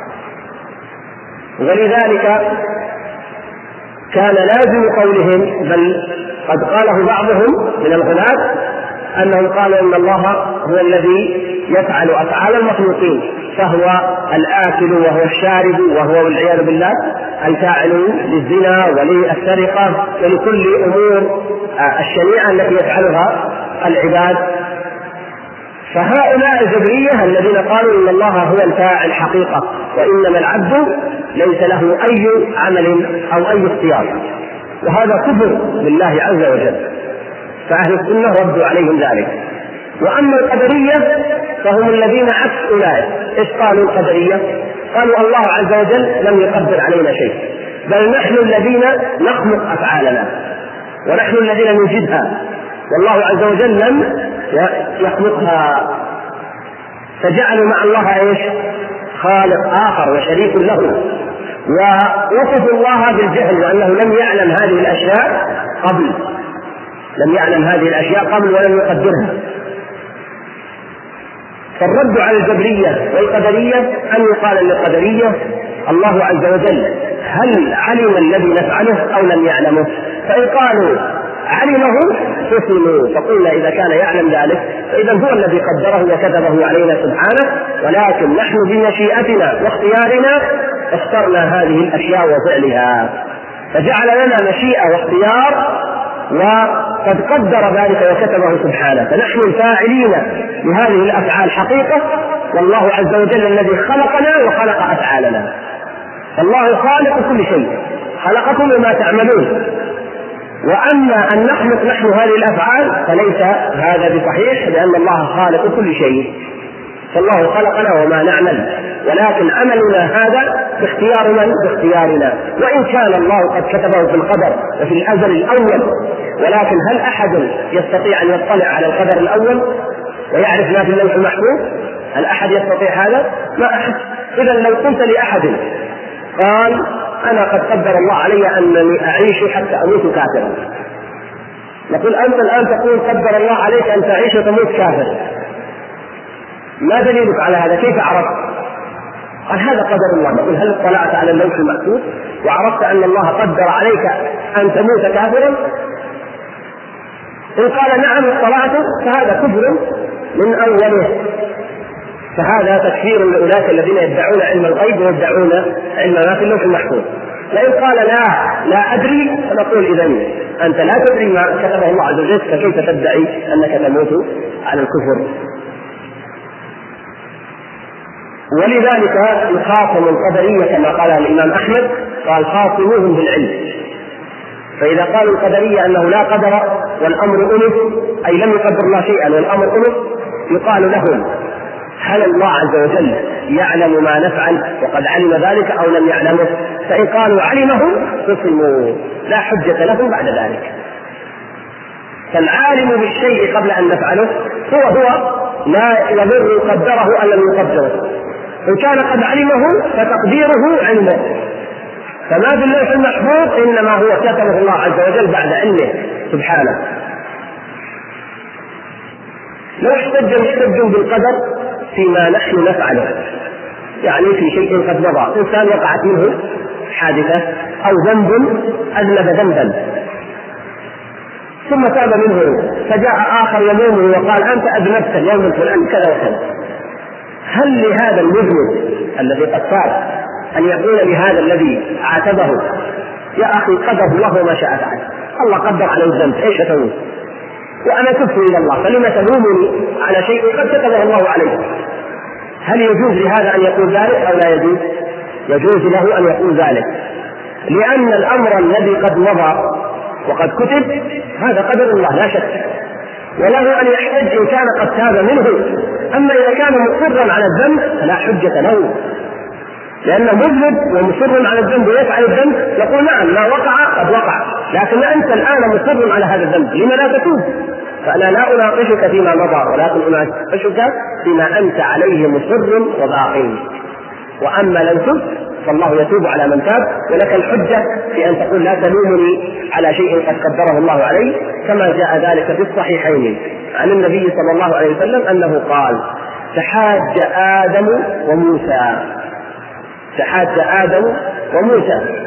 ولذلك كان لازم قولهم بل قد قاله بعضهم من الغلاة أنهم قالوا إن الله هو الذي يفعل أفعال المخلوقين، فهو الآكل وهو الشارب وهو والعياذ بالله الفاعل للزنا وللسرقة ولكل أمور الشنيعة التي يفعلها العباد. فهؤلاء الجبرية الذين قالوا إن الله هو الفاعل حقيقة وإنما العبد ليس له أي عمل أو أي اختيار، وهذا كفر بالله عز وجل، فأهل السنة ردوا عليهم ذلك. وأما القدرية فهم الذين عكس أولئك. إيش قالوا القدرية؟ قالوا الله عز وجل لم يقدر علينا شيء، بل نحن الذين نخلق أفعالنا ونحن الذين نوجدها، والله عز وجل لم يخلقها، فجعلوا مع الله ايش؟ خالق آخر وشريك له، ووصفوا الله بالجهل وأنه لم يعلم هذه الأشياء قبل لم يعلم هذه الأشياء قبل ولم يقدرها. فالرد على الجبرية والقدرية أن يقال للقدرية الله عز وجل هل علم الذي نفعله أو لم يعلمه؟ فإن قالوا علمه فصلوا، فقلنا إذا كان يعلم ذلك فإذا هو الذي قدره وكتبه علينا سبحانه، ولكن نحن بمشيئتنا واختيارنا اخترنا هذه الأشياء وفعلها، فجعل لنا مشيئة واختيار وقد قدر ذلك وكتبه سبحانه، فنحن الفاعلين لهذه الأفعال حقيقة، والله عز وجل الذي خلقنا وخلق أفعالنا. الله خالق كل شيء، خلقكم وما تعملون. وأما أن نخلق نحن هذه الأفعال فليس هذا بصحيح، لأن الله خالق كل شيء، فالله خلقنا وما نعمل، ولكن عملنا هذا باختيار من؟ باختيارنا. وإن كان الله قد كتبه في القدر وفي الأزل الأول، ولكن هل أحد يستطيع أن يطلع على القدر الأول ويعرف ما في اللوح المحفوظ؟ هل أحد يستطيع هذا؟ ما أحد. إذا لو قلت لأحد قال أنا قد قدر الله علي أنني أعيش حتى أموت كافرا، نقول أنت الآن تقول قدر الله عليك أن تعيش وتموت كافر، ما دليلك على هذا؟ كيف عرفت؟ قال هذا قدر الله. نقول هل اطلعت على اللوح المحفوظ وعرفت أن الله قدر عليك أن تموت كافرا؟ إن قال نعم اطلعت فهذا كفر من أوله، فهذا تكفير لأولئك الذين يدعون علم الغيب ويدعون علم ما في اللوح المحفوظ. لئن قال لا لا أدري فنقول إذن أنت لا تدري ما كتبه الله عز وجل، فكيف تدعي أنك تموت على الكفر؟ ولذلك يخاصم القدرية كما قال الإمام أحمد، قال خاصموهم بالعلم. فإذا قالوا القدرية أنه لا قدر والأمر أنف، أي لم يقدر الله شيئا والأمر أنف، يقال لهم هل الله عز وجل يعلم ما نفعل وقد علم ذلك أو لم يعلمه؟ فإن قالوا علمه خصموا، لا حجة لهم بعد ذلك. فالعالم بالشيء قبل أن نفعله هو هو لا يضر قدره أو لم يقدره. إن كان قد علمه فتقديره علمه، فما باللوح المحفوظ إنما هو كتبه الله عز وجل بعد علمه سبحانه. لو احتج محتج بالقدر فيما نحن نفعله، يعني في شيء قد مضى، إنسان وقعت منه حادثة أو ذنب أذنب ذنبا ثم تاب منه، فجاء آخر يلومه وقال أنت أذنبت اليوم الفلاني كذا وكذا، هل لهذا المذنب الذي قد تاب أن يقول لهذا الذي عاتبه يا أخي قدر الله ما شاء فعل، الله قدر على الذنب إيش أسوي؟ وأنا تبت إلى الله، فلما تلومني على شيء قد كتبه الله عليه؟ هل يجوز لهذا أن يقول ذلك أو لا يجوز؟ يجوز له أن يقول ذلك، لأن الأمر الذي قد مضى وقد كتب هذا قدر الله لا شك، وله أن يحتج إن كان قد تاب منه. أما إذا كان مصرا على الذنب فلا حجة له، لأنه مذنب ومصر على الذنب ويفعل الذنب، يقول نعم ما وقع قد وقع، لكن أنت الآن مصر على هذا الذنب، لما لا تتوب؟ فأنا لا أناقشك فيما مضى، ولكن أناقشك فيما أنت عليه مصر وباقي. وأما لن تب فالله يتوب على من تاب، ولك الحجة في أن تقول لا تلومني على شيء قد قدره الله عليه، كما جاء ذلك في الصحيحين عن النبي صلى الله عليه وسلم أنه قال تحاج آدم وموسى، تحاج آدم وموسى،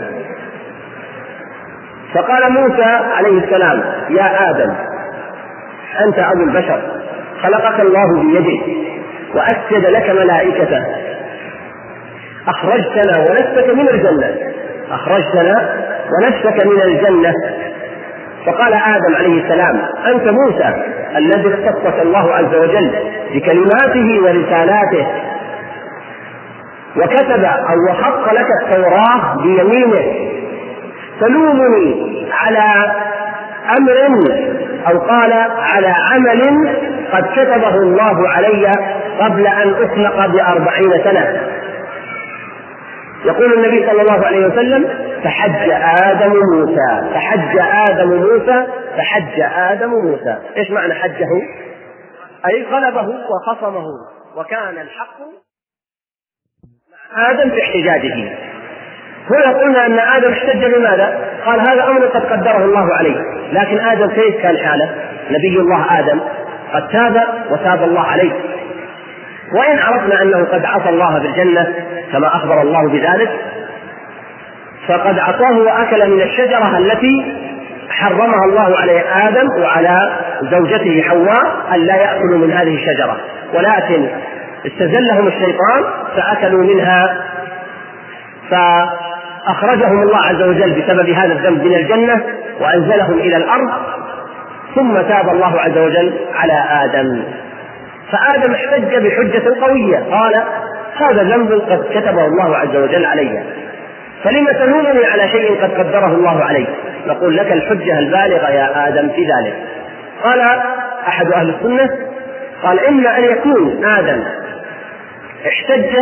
فقال موسى عليه السلام يا آدم أنت أبو البشر، خلقك الله بيده وأسجد لك ملائكته، أخرجتنا ونفسك من الجنة، أخرجتنا ونفسك من الجنة. فقال آدم عليه السلام أنت موسى الذي اختصك الله عز وجل بكلماته ورسالاته وكتب أو وخط لك التوراة بيمينه، تلومني على أمر أو قال على عمل قد كتبه الله علي قبل أن أخلق بأربعين سنة. يقول النبي صلى الله عليه وسلم فحج آدم موسى، فحج آدم موسى، فحج آدم موسى. إيش معنى حجه؟ أي غلبه وخصمه، وكان الحق مع آدم في احتجاجه. هنا قلنا أن آدم احتج بماذا؟ قال هذا أمر قد قدره الله عليه، لكن آدم كيف كان حاله؟ نبي الله آدم قد تاب وتاب الله عليه، وإن عرفنا أنه قد عصى الله بالجنة كما أخبر الله بذلك، فقد عصاه وأكل من الشجرة التي حرمها الله على آدم وعلى زوجته حواء أن لا يأكلوا من هذه الشجرة، ولكن استزلهم الشيطان فأكلوا منها فأخرجهم الله عز وجل بسبب هذا الذنب من الجنة وأنزلهم إلى الأرض، ثم تاب الله عز وجل على آدم. فآدم احتج بحجة قوية، قال هذا ذنب قد كتبه الله عز وجل علي، فلما تلومني على شيء قد قدره الله عليه؟ نقول لك الحجة البالغة يا آدم في ذلك. قال أحد أهل السنة قال إما أن يكون آدم احتج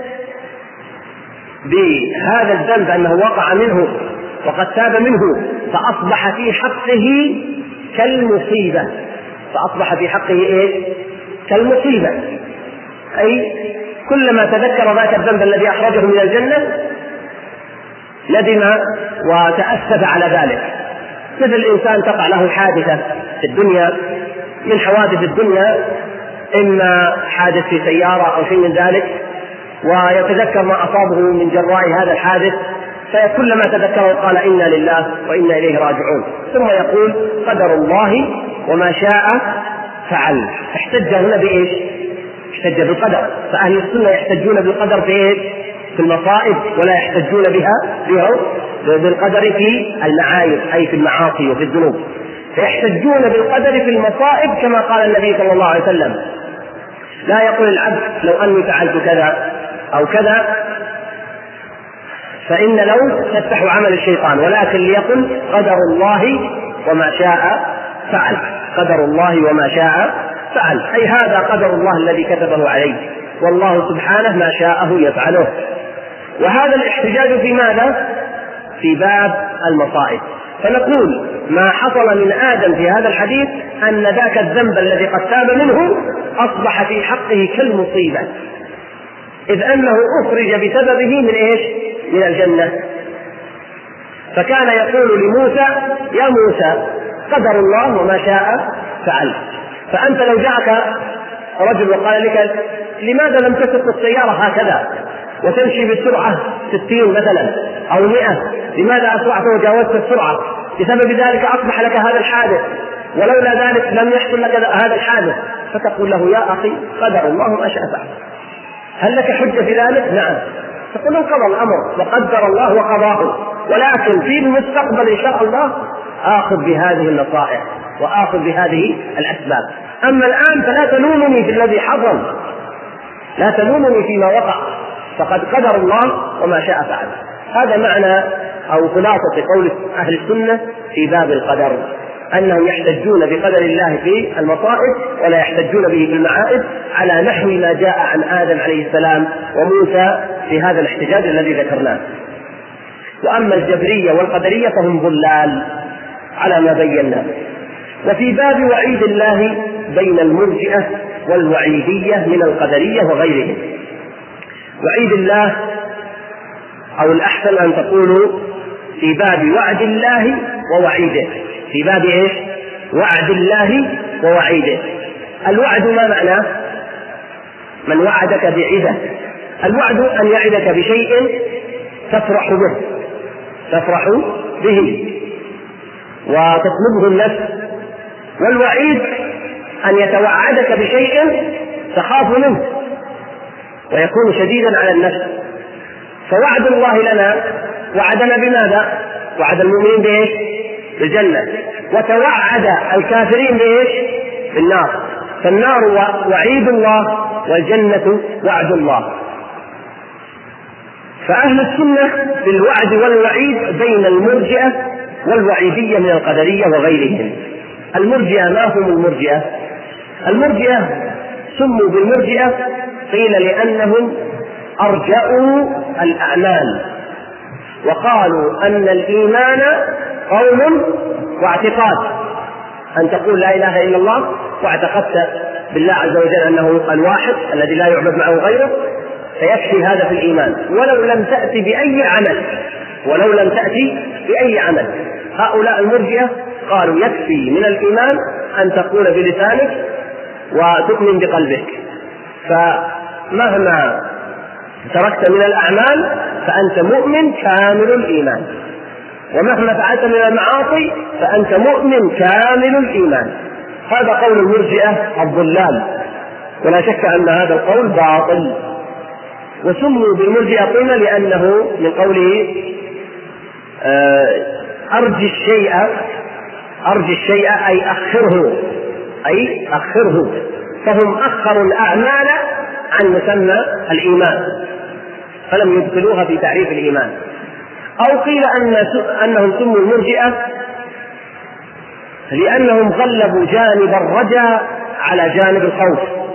بهذا الذنب أنه وقع منه وقد تاب منه فأصبح في حقه كالمصيبة، فأصبح في حقه إيه؟ كالمصيبة، أي كلما تذكر ذاك الذنب الذي أخرجه من الجنة ندم وتأسف على ذلك. مثل الإنسان تقع له حادثة في الدنيا من حوادث الدنيا إما حادث في سيارة أو شيء من ذلك، ويتذكر ما أصابه من جراء هذا الحادث، فكلما تذكره قال إنا لله وإنا إليه راجعون، ثم يقول قدر الله وما شاء فعل. احتج هنا بإيش؟ احتج بالقدر. فأهل السنة يحتجون بالقدر في إيش؟ في المصائب، ولا يحتجون بها بالقدر في المعايب أي في المعاصي وفي الذنوب. فيحتجون بالقدر في المصائب كما قال النبي صلى الله عليه وسلم: لا يقول العبد لو أني فعلت كذا أو كذا فإن لو تفتح عمل الشيطان، ولكن ليقل قدر الله وما شاء فعل. قدر الله وما شاء فعل، أي هذا قدر الله الذي كتبه عليه، والله سبحانه ما شاءه يفعله. وهذا الاحتجاج في ماذا؟ في باب المصائب. فنقول ما حصل من آدم في هذا الحديث أن ذاك الذنب الذي قد تاب منه أصبح في حقه كالمصيبة، إذ أنه أخرج بسببه من إيش؟ من الجنة. فكان يقول لموسى: يا موسى قدر الله وما شاء فعل. فأنت لو جاءك رجل وقال لك: لماذا لم تسق السيارة هكذا وتمشي بسرعة ستين مثلا أو مئة، لماذا أسرعت وجاوزت السرعة؟ بسبب ذلك أصبح لك هذا الحادث، ولولا ذلك لم يحصل لك هذا الحادث. فتقول له: يا أخي قدر الله ما شاء فعل. هل لك حجة في ذلك؟ نعم. تقول له: قضى الأمر وقدر الله وقضاه، ولكن في المستقبل إن شاء الله آخذ بهذه النصائح وآخذ بهذه الأسباب. أما الآن فلا تلومني في الذي حصل، لا تلومني فيما وقع، فقد قدر الله وما شاء فعل. هذا معنى أو خلاصة قول أهل السنة في باب القدر، أنهم يحتجون بقدر الله في المصائب ولا يحتجون به في المعائب، على نحو ما جاء عن آدم عليه السلام وموسى في هذا الاحتجاج الذي ذكرناه. وأما الجبرية والقدرية فهم ضلال على ما بينا. وفي باب وعيد الله بين المرجئة والوعيدية من القدرية وغيرهم. وعيد الله، أو الأحسن أن تقولوا في باب وعد الله ووعيده. في باب إيش؟ وعد الله ووعيده. الوعد ما معناه؟ من وعدك بعده. الوعد أن يعدك بشيء تفرح به تفرح به وتطلبه النفس. والوعيد أن يتوعدك بشيء تخاف منه ويكون شديدا على النفس. فوعد الله لنا وعدنا بماذا؟ وعد المؤمنين بإيش؟ بالجنة. وتوعد الكافرين بإيش؟ بالنار. فالنار وعيد الله والجنة وعد الله. فأهل السنة بالوعد والوعيد بين المرجئة والوعيدية من القدرية وغيرهم. المرجئة ما هم المرجئة؟ المرجئة سموا بالمرجئة قيل لأنهم أرجأوا الأعمال، وقالوا أن الإيمان قول واعتقاد، أن تقول لا إله إلا الله واعتقدت بالله عز وجل أنه الواحد الذي لا يعبد معه غيره، فيكفي هذا في الإيمان، ولو لم تأتي بأي عمل ولو لم تأتي بأي عمل. هؤلاء المرجئة قالوا يكفي من الإيمان أن تقول بلسانك وتؤمن بقلبك، فمهما تركت من الأعمال فأنت مؤمن كامل الإيمان، ومهما فعلت من المعاصي فأنت مؤمن كامل الإيمان. هذا قول المرجئة الضلال، ولا شك أن هذا القول باطل. وسموا بالمرجئة قلنا لأنه من قوله أرجي الشيء أرجي الشيء أي أخره أي أخره فهم أخروا الأعمال عن مسمى الإيمان فلم يدخلوها في تعريف الإيمان. أو قيل أن أنهم سموا المرجئة لأنهم غلبوا جانب الرجاء على جانب الخوف،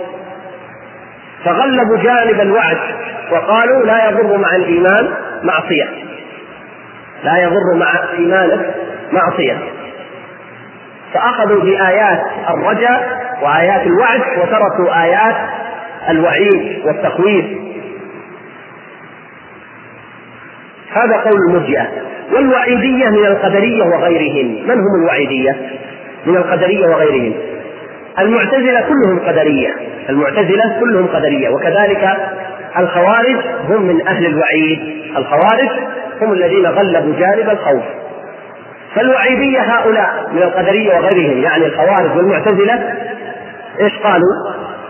فغلبوا جانب الوعد وقالوا لا يضر مع الإيمان معصية، لا يضر مع إيمانك معصية، فأخذوا بآيات الرجاء وآيات الوعد وتركوا آيات الوعيد والتخويف. هذا قول المرجئة. والوعيدية من القدرية وغيرهم. من هم الوعيدية من القدرية وغيرهم؟ المعتزلة كلهم قدرية، المعتزلة كلهم قدرية، وكذلك الخوارج هم من أهل الوعيد، الخوارج هم الذين غلبوا جانب الخوف. فالوعيدية هؤلاء من القدرية وغيرهم، يعني الخوارج والمعتزلة، إيش قالوا؟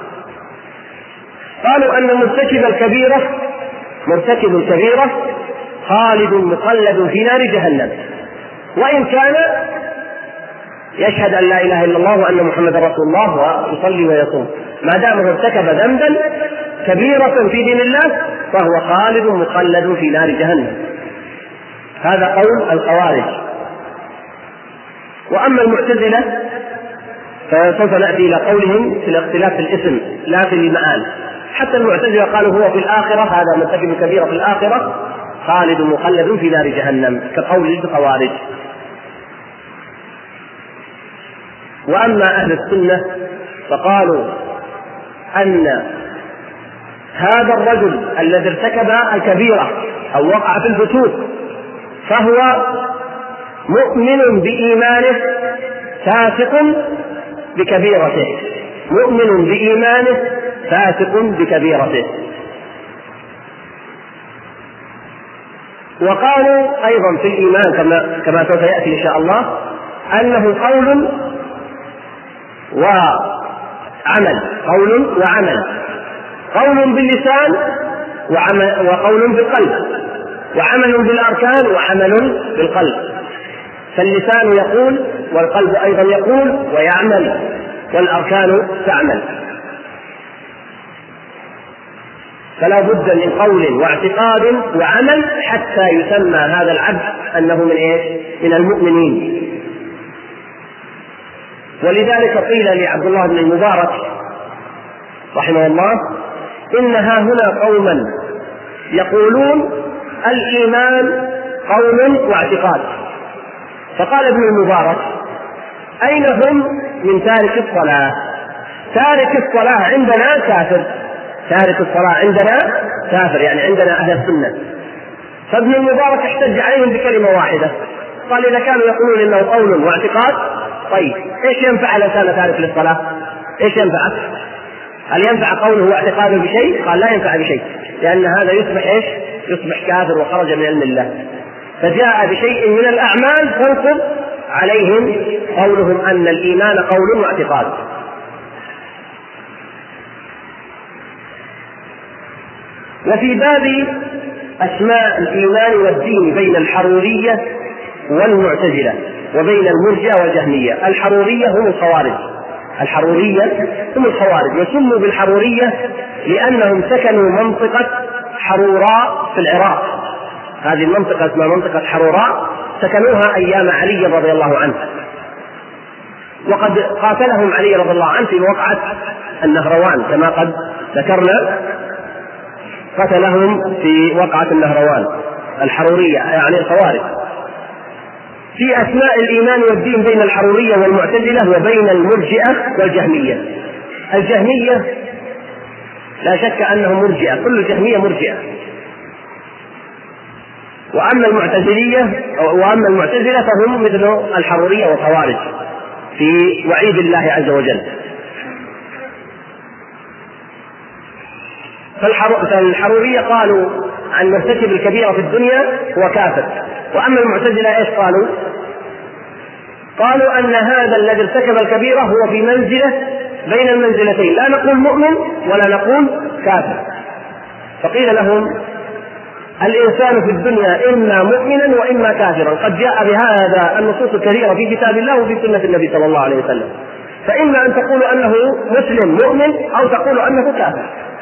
قالوا أن مرتكب الكبيرة مرتكب الكبيرة خالد مخلد في نار جهنم، وإن كان يشهد أن لا إله إلا الله وأن محمد رسول الله ويصلي ويصوم، ما دامه ارتكب ذنبا كبيرة في دين الله فهو خالد مخلد في نار جهنم. هذا قول الخوارج. وأما المعتزلة فسوف نأتي إلى قولهم في الاختلاف في الاسم لا في المآل. حتى المعتزلة قالوا هو في الآخرة، هذا مرتكب كبيرة في الآخرة خالد مخلد في نار جهنم كقول الخوارج. وأما أهل السنة فقالوا أن هذا الرجل الذي ارتكب الكبيرة أو وقع في الفسوق فهو مؤمن بإيمانه فاسق بكبيرته، مؤمن بإيمانه فاسق بكبيرته. وقالوا أيضا في الإيمان كما كما سوف يأتي إن شاء الله أنه قول وعمل، قول وعمل، قول باللسان وعمل وقول بالقلب، وعمل بالأركان وعمل بالقلب. فاللسان يقول والقلب أيضا يقول ويعمل والأركان تعمل. فلا بد من قول واعتقاد وعمل حتى يسمى هذا العبد أنه من إيه؟ من المؤمنين. ولذلك قيل لعبد الله بن المبارك رحمه الله إن ها هنا قوما يقولون الإيمان قول واعتقاد، فقال ابن المبارك أين هم من تارك الصلاة؟ تارك الصلاة عندنا كافر، تارك الصلاة عندنا كافر، يعني عندنا أهل السنة. فابن المبارك احتج عليهم بكلمة واحدة، قال إذا كانوا يقولون إنه قول واعتقاد طيب إيش ينفع لو كان تارك للصلاة؟ إيش ينفع؟ هل ينفع قوله واعتقاده بشيء؟ قال لا ينفع بشيء، لأن هذا يصبح إيش؟ يصبح كافر وخرج من علم الله. فجاء بشيء من الأعمال تنصب عليهم قولهم أن الإيمان قول واعتقاد. وفي باب أسماء الإيمان والدين بين الحرورية والمعتزلة وبين المرجئة والجهمية. الحرورية هم الخوارج، الحرورية هم الخوارج، وسموا بالحرورية لأنهم سكنوا منطقة حروراء في العراق. هذه المنطقة اسمها منطقة حروراء، سكنوها أيام علي رضي الله عنه، وقد قاتلهم علي رضي الله عنه في وقعة النهروان كما قد ذكرنا، قتلهم في وقعة النهروان الحرورية يعني الخوارج. في أسماء الإيمان والدين بين الحرورية والمعتزلة وبين المرجئة والجهمية. الجهمية لا شك أنهم مرجئة، كل الجهمية مرجئة. وأما المعتزلية وأما المعتزلة فهم مثل الحرورية والخوارج في وعيد الله عز وجل. فالحرورية قالوا عن مرتكب الكبيرة في الدنيا هو كافر. وأما المعتزلة إيش قالوا؟ قالوا أن هذا الذي ارتكب الكبيرة هو في منزلة بين المنزلتين، لا نقول مؤمن ولا نقول كافر. فقيل لهم الإنسان في الدنيا إما مؤمنا وإما كافرا، قد جاء بهذا النصوص الكثيرة في كتاب الله وفي سنة النبي صلى الله عليه وسلم، فإما أن تقولوا أنه مسلم مؤمن أو تقولوا أنه كافر،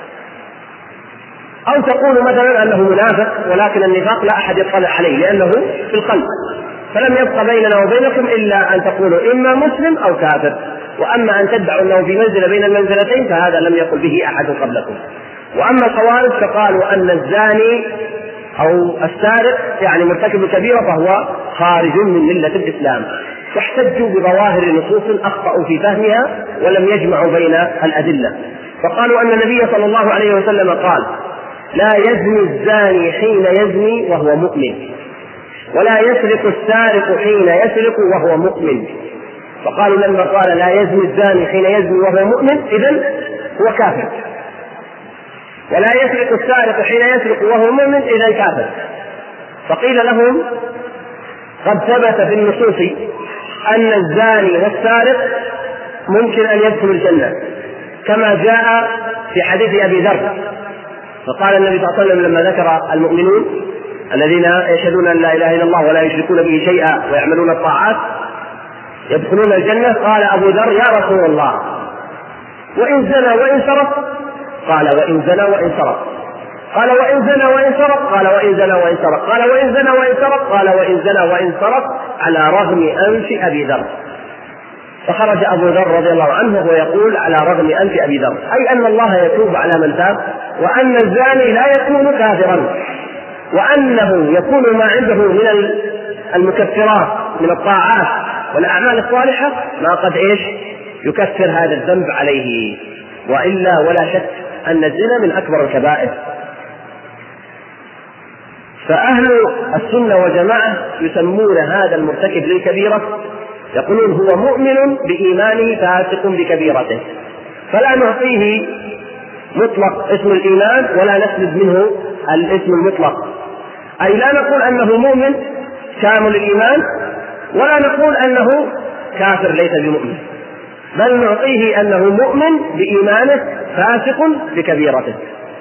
أو تقولوا مثلا أنه منافق ولكن النفاق لا أحد يطلع عليه لأنه في القلب، فلم يبق بيننا وبينكم إلا أن تقولوا إما مسلم أو كافر. وأما أن تدعوا أنه في منزلة بين المنزلتين فهذا لم يقل به أحد قبلكم. وأما الخوارج فقالوا أن الزاني أو السارق يعني مرتكب كبيرة فهو خارج من ملة الإسلام، واحتجوا بظواهر نصوص أخطأوا في فهمها ولم يجمعوا بين الأدلة. فقالوا أن النبي صلى الله عليه وسلم قال لا يزني الزاني حين يزني وهو مؤمن، ولا يسرق السارق حين يسرق وهو مؤمن. وقالوا لما قال لا يزني الزاني حين يزني وهو مؤمن إذن هو كافر، ولا يسرق السارق حين يسرق وهو مؤمن إذن كافر. فقيل لهم قد ثبت في النصوص أن الزاني والسارق ممكن أن يدخل الجنة كما جاء في حديث أبي ذر. فقال النبي صلى الله عليه وسلم لما ذكر المؤمنون الذين يشهدون أن لا إله إلا الله ولا يشركون به شيئا ويعملون الطاعات يدخلون الجنة، قال أبو ذر يا رسول الله وإن زنى وإن سرق؟ قال وإن زنى وإن سرق. قال وإن زنى وإن سرق؟ قال وإن زنى وإن سرق. قال وإن زنى وإن سرق؟ قال وإن زنى وإن سرق على رغم أنف أبي ذر. فخرج أبو ذر رضي الله عنه ويقول على رغم أنف أبي ذر، أي أن الله يتوب على من تاب، وأن الزاني لا يكون كافرا، وأنه يكون ما عنده من المكفرات من الطاعات والأعمال الصالحة ما قد إيش يكفر هذا الذنب عليه. وإلا ولا شك أن الزنا من أكبر الكبائر. فأهل السنة والجماعة يسمون هذا المرتكب للكبيرة يقولون هو مؤمن بإيمانه فاسق بكبيرته، فلا نعطيه مطلق اسم الإيمان ولا نسلب منه الاسم المطلق، أي لا نقول أنه مؤمن كامل الإيمان ولا نقول أنه كافر ليس بمؤمن، بل نعطيه أنه مؤمن بإيمانه فاسق بكبيرته.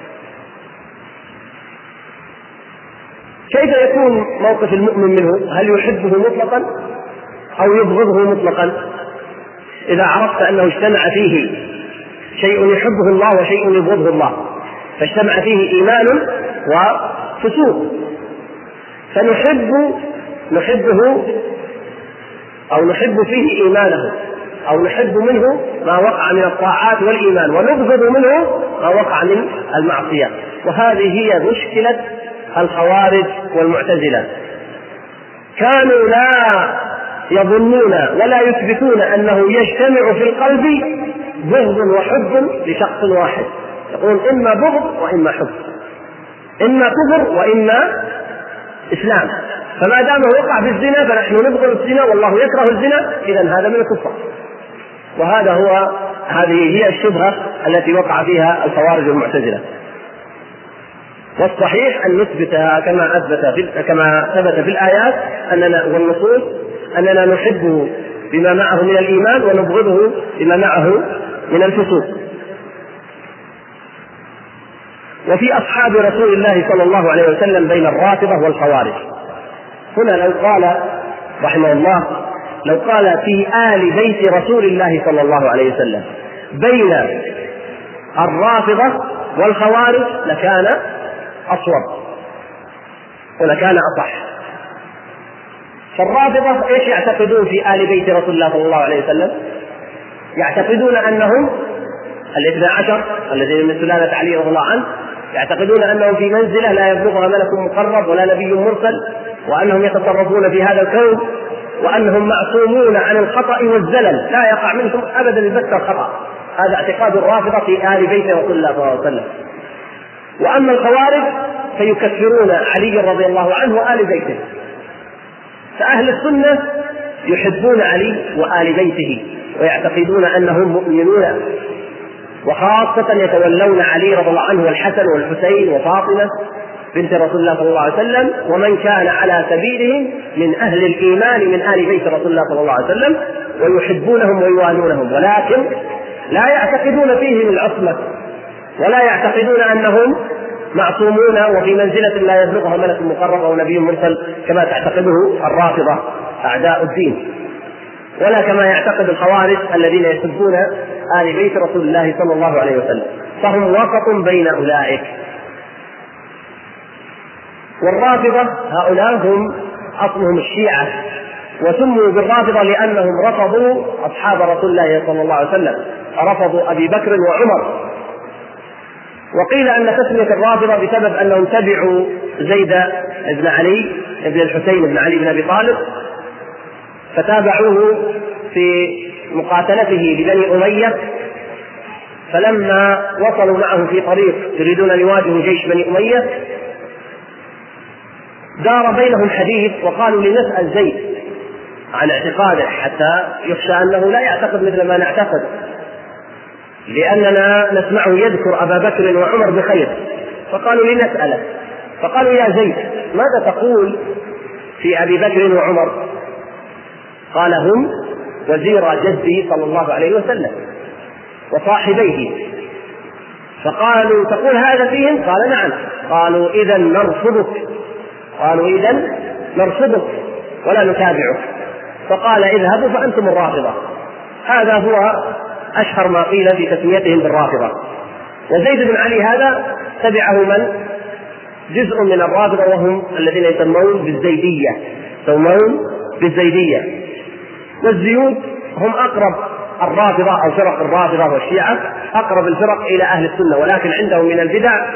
كيف يكون موقف المؤمن منه؟ هل يحبه مطلقا أو يبغضه مطلقا؟ إذا عرفت أنه اجتمع فيه شيء يحبه الله وشيء يبغضه الله، فاجتمع فيه إيمان وفسوق، فنحب نحبه أو نحب فيه إيمانه أو نحب منه ما وقع من الطاعات والإيمان، ونبغض منه ما وقع من المعصية. وهذه هي مشكلة الخوارج والمعتزلة، كانوا لا يظنون ولا يثبتون أنه يجتمع في القلب بغض وحب لشخص واحد، يقولون إما بغض وإما حب، إما كفر وإما إسلام، فما دام وقع في الزنا فنحن نبغض الزنا والله يكره الزنا، إذن هذا من الكفر. وهذا هو هذه هي الشبهة التي وقع فيها الخوارج والمعتزلة. والصحيح أن نثبتها كما أثبت في كما ثبت في الآيات أننا والنصوص أننا نحبه بما معه من الإيمان ونبغضه بما معه من الفسوق. وفي أصحاب رسول الله صلى الله عليه وسلم بين الرافضة والخوارج. هنا لو قال رحمه الله لو قال في آل بيت رسول الله صلى الله عليه وسلم بين الرافضة والخوارج لكان أصوب ولكان أصح. فالرافضة إيش يعتقدون في آل بيت رسول الله صلى الله عليه وسلم؟ يعتقدون أنهم الاثنى عشر الذين من سلالة علي رضي الله عنه، يعتقدون أنهم في منزلة لا يبلغها ملك مقرب ولا نبي مرسل، وأنهم يتصرفون في هذا الكون، وأنهم معصومون عن الخطأ والزلل، لا يقع منهم أبدا البتة الخطأ. هذا اعتقاد الرافضة في آل بيت رسول الله صلى الله عليه وسلم. وأما الخوارج فيكفرون علي رضي الله عنه وآل بيته. فأهل السنة يحبون علي وآل بيته ويعتقدون أنهم مؤمنون، وخاصة يتولون علي رضي الله عنه والحسن والحسين وفاطمة بنت رسول الله صلى الله عليه وسلم ومن كان على سبيلهم من أهل الإيمان من آل بيت رسول الله صلى الله عليه وسلم، ويحبونهم ويوالونهم، ولكن لا يعتقدون فيهم العصمة ولا يعتقدون أنهم معصومون وفي منزلة لا يبلغها ملك مقرب أو نبي مرسل كما تعتقده الرافضة أعداء الدين، ولا كما يعتقد الخوارج الذين يسبون آل بيت رسول الله صلى الله عليه وسلم. فهم وسط بين أولئك. والرافضة هؤلاء هم أصلهم الشيعة، وسموا بالرافضة لأنهم رفضوا أصحاب رسول الله صلى الله عليه وسلم، رفضوا أبي بكر وعمر. وقيل أن تسمية الرافضة بسبب أنهم تبعوا زيد بن علي بن الحسين بن علي بن أبي طالب، فتابعوه في مقاتلته لبني أمية، فلما وصلوا معه في طريق يريدون أن يواجهوا جيش بني أمية دار بينهم حديث، وقالوا لنسأل زيد عن اعتقاده حتى يخشى أنه لا يعتقد مثل ما نعتقد، لأننا نسمعه يذكر أبا بكر وعمر بخير، فقالوا لنسأله، فقالوا يا زيد ماذا تقول في أبي بكر وعمر؟ قال هم وزير جده صلى الله عليه وسلم وصاحبيه. فقالوا تقول هذا فيهم؟ قال نعم. قالوا إذا نرفضك، قالوا إذا نرفضك ولا نتابعك. فقال اذهبوا فأنتم الرافضة. هذا هو أشهر ما قيل في تسميتهم بالرافضة. وزيد بن علي هذا تبعه من؟ جزء من الرافضة، وهم الذين يسمون بالزيدية، يسمون بالزيدية. والزيود هم أقرب الرافضة أو فرق الرافضة والشيعة، أقرب الفرق إلى أهل السنة، ولكن عندهم من البدع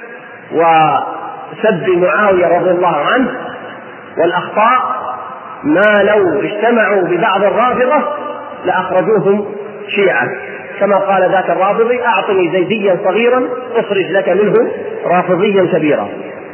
وسب معاوية رضي الله عنه والأخطاء ما لو اجتمعوا ببعض الرافضة لأخرجوهم شيعة، كما قال ذاك الرافضي أعطني زيديا صغيرا أخرج لك منه رافضيا كبيرا.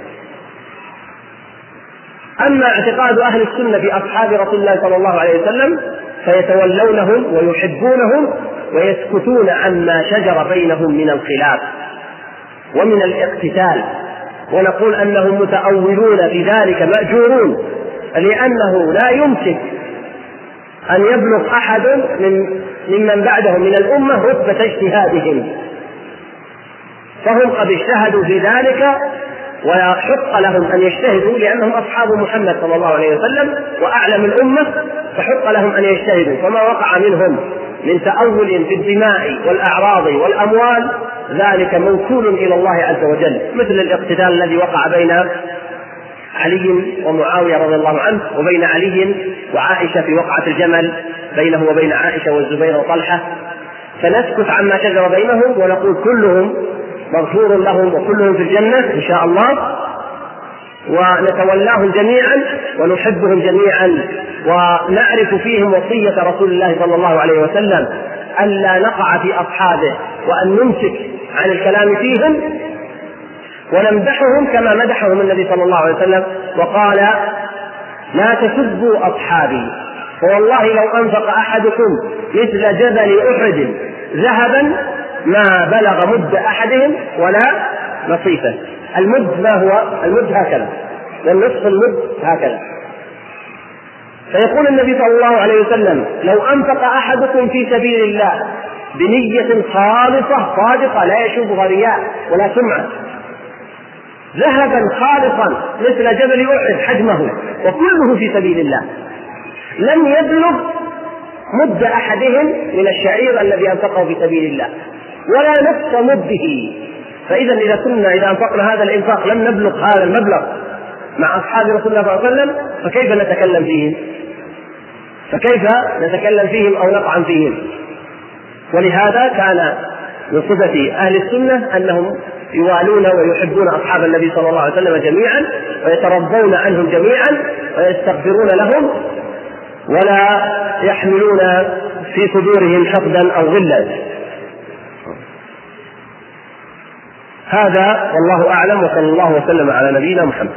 أما اعتقاد أهل السنة بأصحاب رسول الله صلى الله عليه وسلم فيتولونهم ويحبونهم ويسكتون عما شجر بينهم من الخلاف ومن الاقتتال، ونقول أنهم متأولون في ذلك مأجورون، لأنه لا يمكن أن يبلغ أحد من ممن بعدهم من الأمة رتبة اجتهادهم، فهم قد اجتهدوا في ذلك ويحق لهم أن يجتهدوا لأنهم أصحاب محمد صلى الله عليه وسلم وأعلم الأمة، فحق لهم أن يجتهدوا. فما وقع منهم من تأول في الدماء والأعراض والأموال ذلك موكول إلى الله عز وجل، مثل الاقتتال الذي وقع بين علي ومعاوية رضي الله عنه وبين علي وعائشة في وقعة الجمل، بينه وبين عائشة والزبير وطلحة. فنسكت عما شجر بينهم ونقول كلهم مغفور لهم وكلهم في الجنة إن شاء الله، ونتولاهم جميعا ونحبهم جميعا، ونعرف فيهم وصية رسول الله صلى الله عليه وسلم ألا نقع في أصحابه وأن نمسك عن الكلام فيهم، ونمدحهم كما مدحهم النبي صلى الله عليه وسلم وقال لا تسبوا أصحابي فوالله لو أنفق أحدكم مثل جبل أحد ذهبا ما بلغ مد أحدهم ولا نصيفه. المد ما هو؟ المد هكذا، والنصف المد هكذا. فيقول النبي صلى الله عليه وسلم لو أنفق أحدكم في سبيل الله بنية خالصة صادقة لا يشوبها رياء ولا سمعة ذهبا خالصا مثل جبل أحد حجمه وكله في سبيل الله لم يبلغ مد أحدهم من الشعير الذي أنفقه في سبيل الله ولا نصف مده. فإذا إذا كنا إذا أنفقنا هذا الإنفاق لم نبلغ هذا المبلغ مع أصحاب رسول الله صلى الله عليه وسلم فكيف نتكلم فيهم؟ فكيف نتكلم فيهم أو نطعن فيهم؟ ولهذا كان من صفة أهل السنة أنهم يوالون ويحبون أصحاب النبي صلى الله عليه وسلم جميعا ويترضون عنهم جميعا ويستغفرون لهم ولا يحملون في صدورهم حقدا أو غلا. هذا والله أعلم، وصلى الله وسلم على نبينا محمد.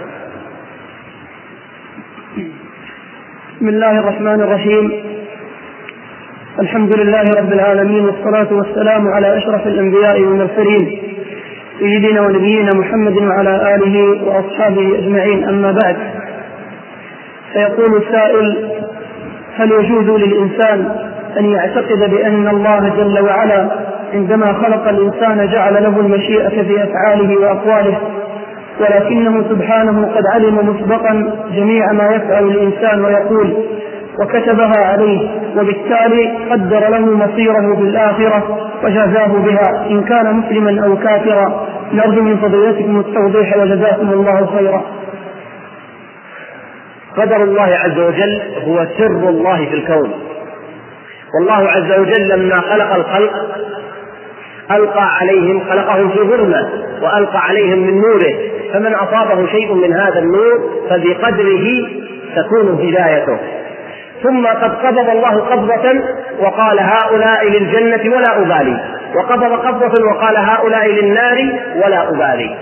بسم الله الرحمن الرحيم. الحمد لله رب العالمين، والصلاة والسلام على أشرف الأنبياء والمرسلين سيدنا ونبينا محمد وعلى آله وأصحابه أجمعين. أما بعد، فيقول السائل: هل يجوز للإنسان أن يعتقد بأن الله جل وعلا عندما خلق الإنسان جعل له المشيئة في أفعاله وأقواله، ولكنه سبحانه قد علم مسبقا جميع ما يفعل الإنسان ويقول وكتبها عليه، وبالتالي قدر له مصيره بالآخرة وجزاه بها إن كان مسلما أو كافرا؟ نرجو من فضيلتكم التوضيح وجزاكم الله خيرا. قدر الله عز وجل هو سر الله في الكون، والله عز وجل لما خلق الخلق ألقى عليهم خلقهم في ظلمة وألقى عليهم من نوره، فمن أصابه شيء من هذا النور فبقدره تكون هدايته. ثم قد قبض الله قبضة وقال هؤلاء للجنة ولا أبالي، وقبض قبضة وقال هؤلاء للنار ولا أبالي،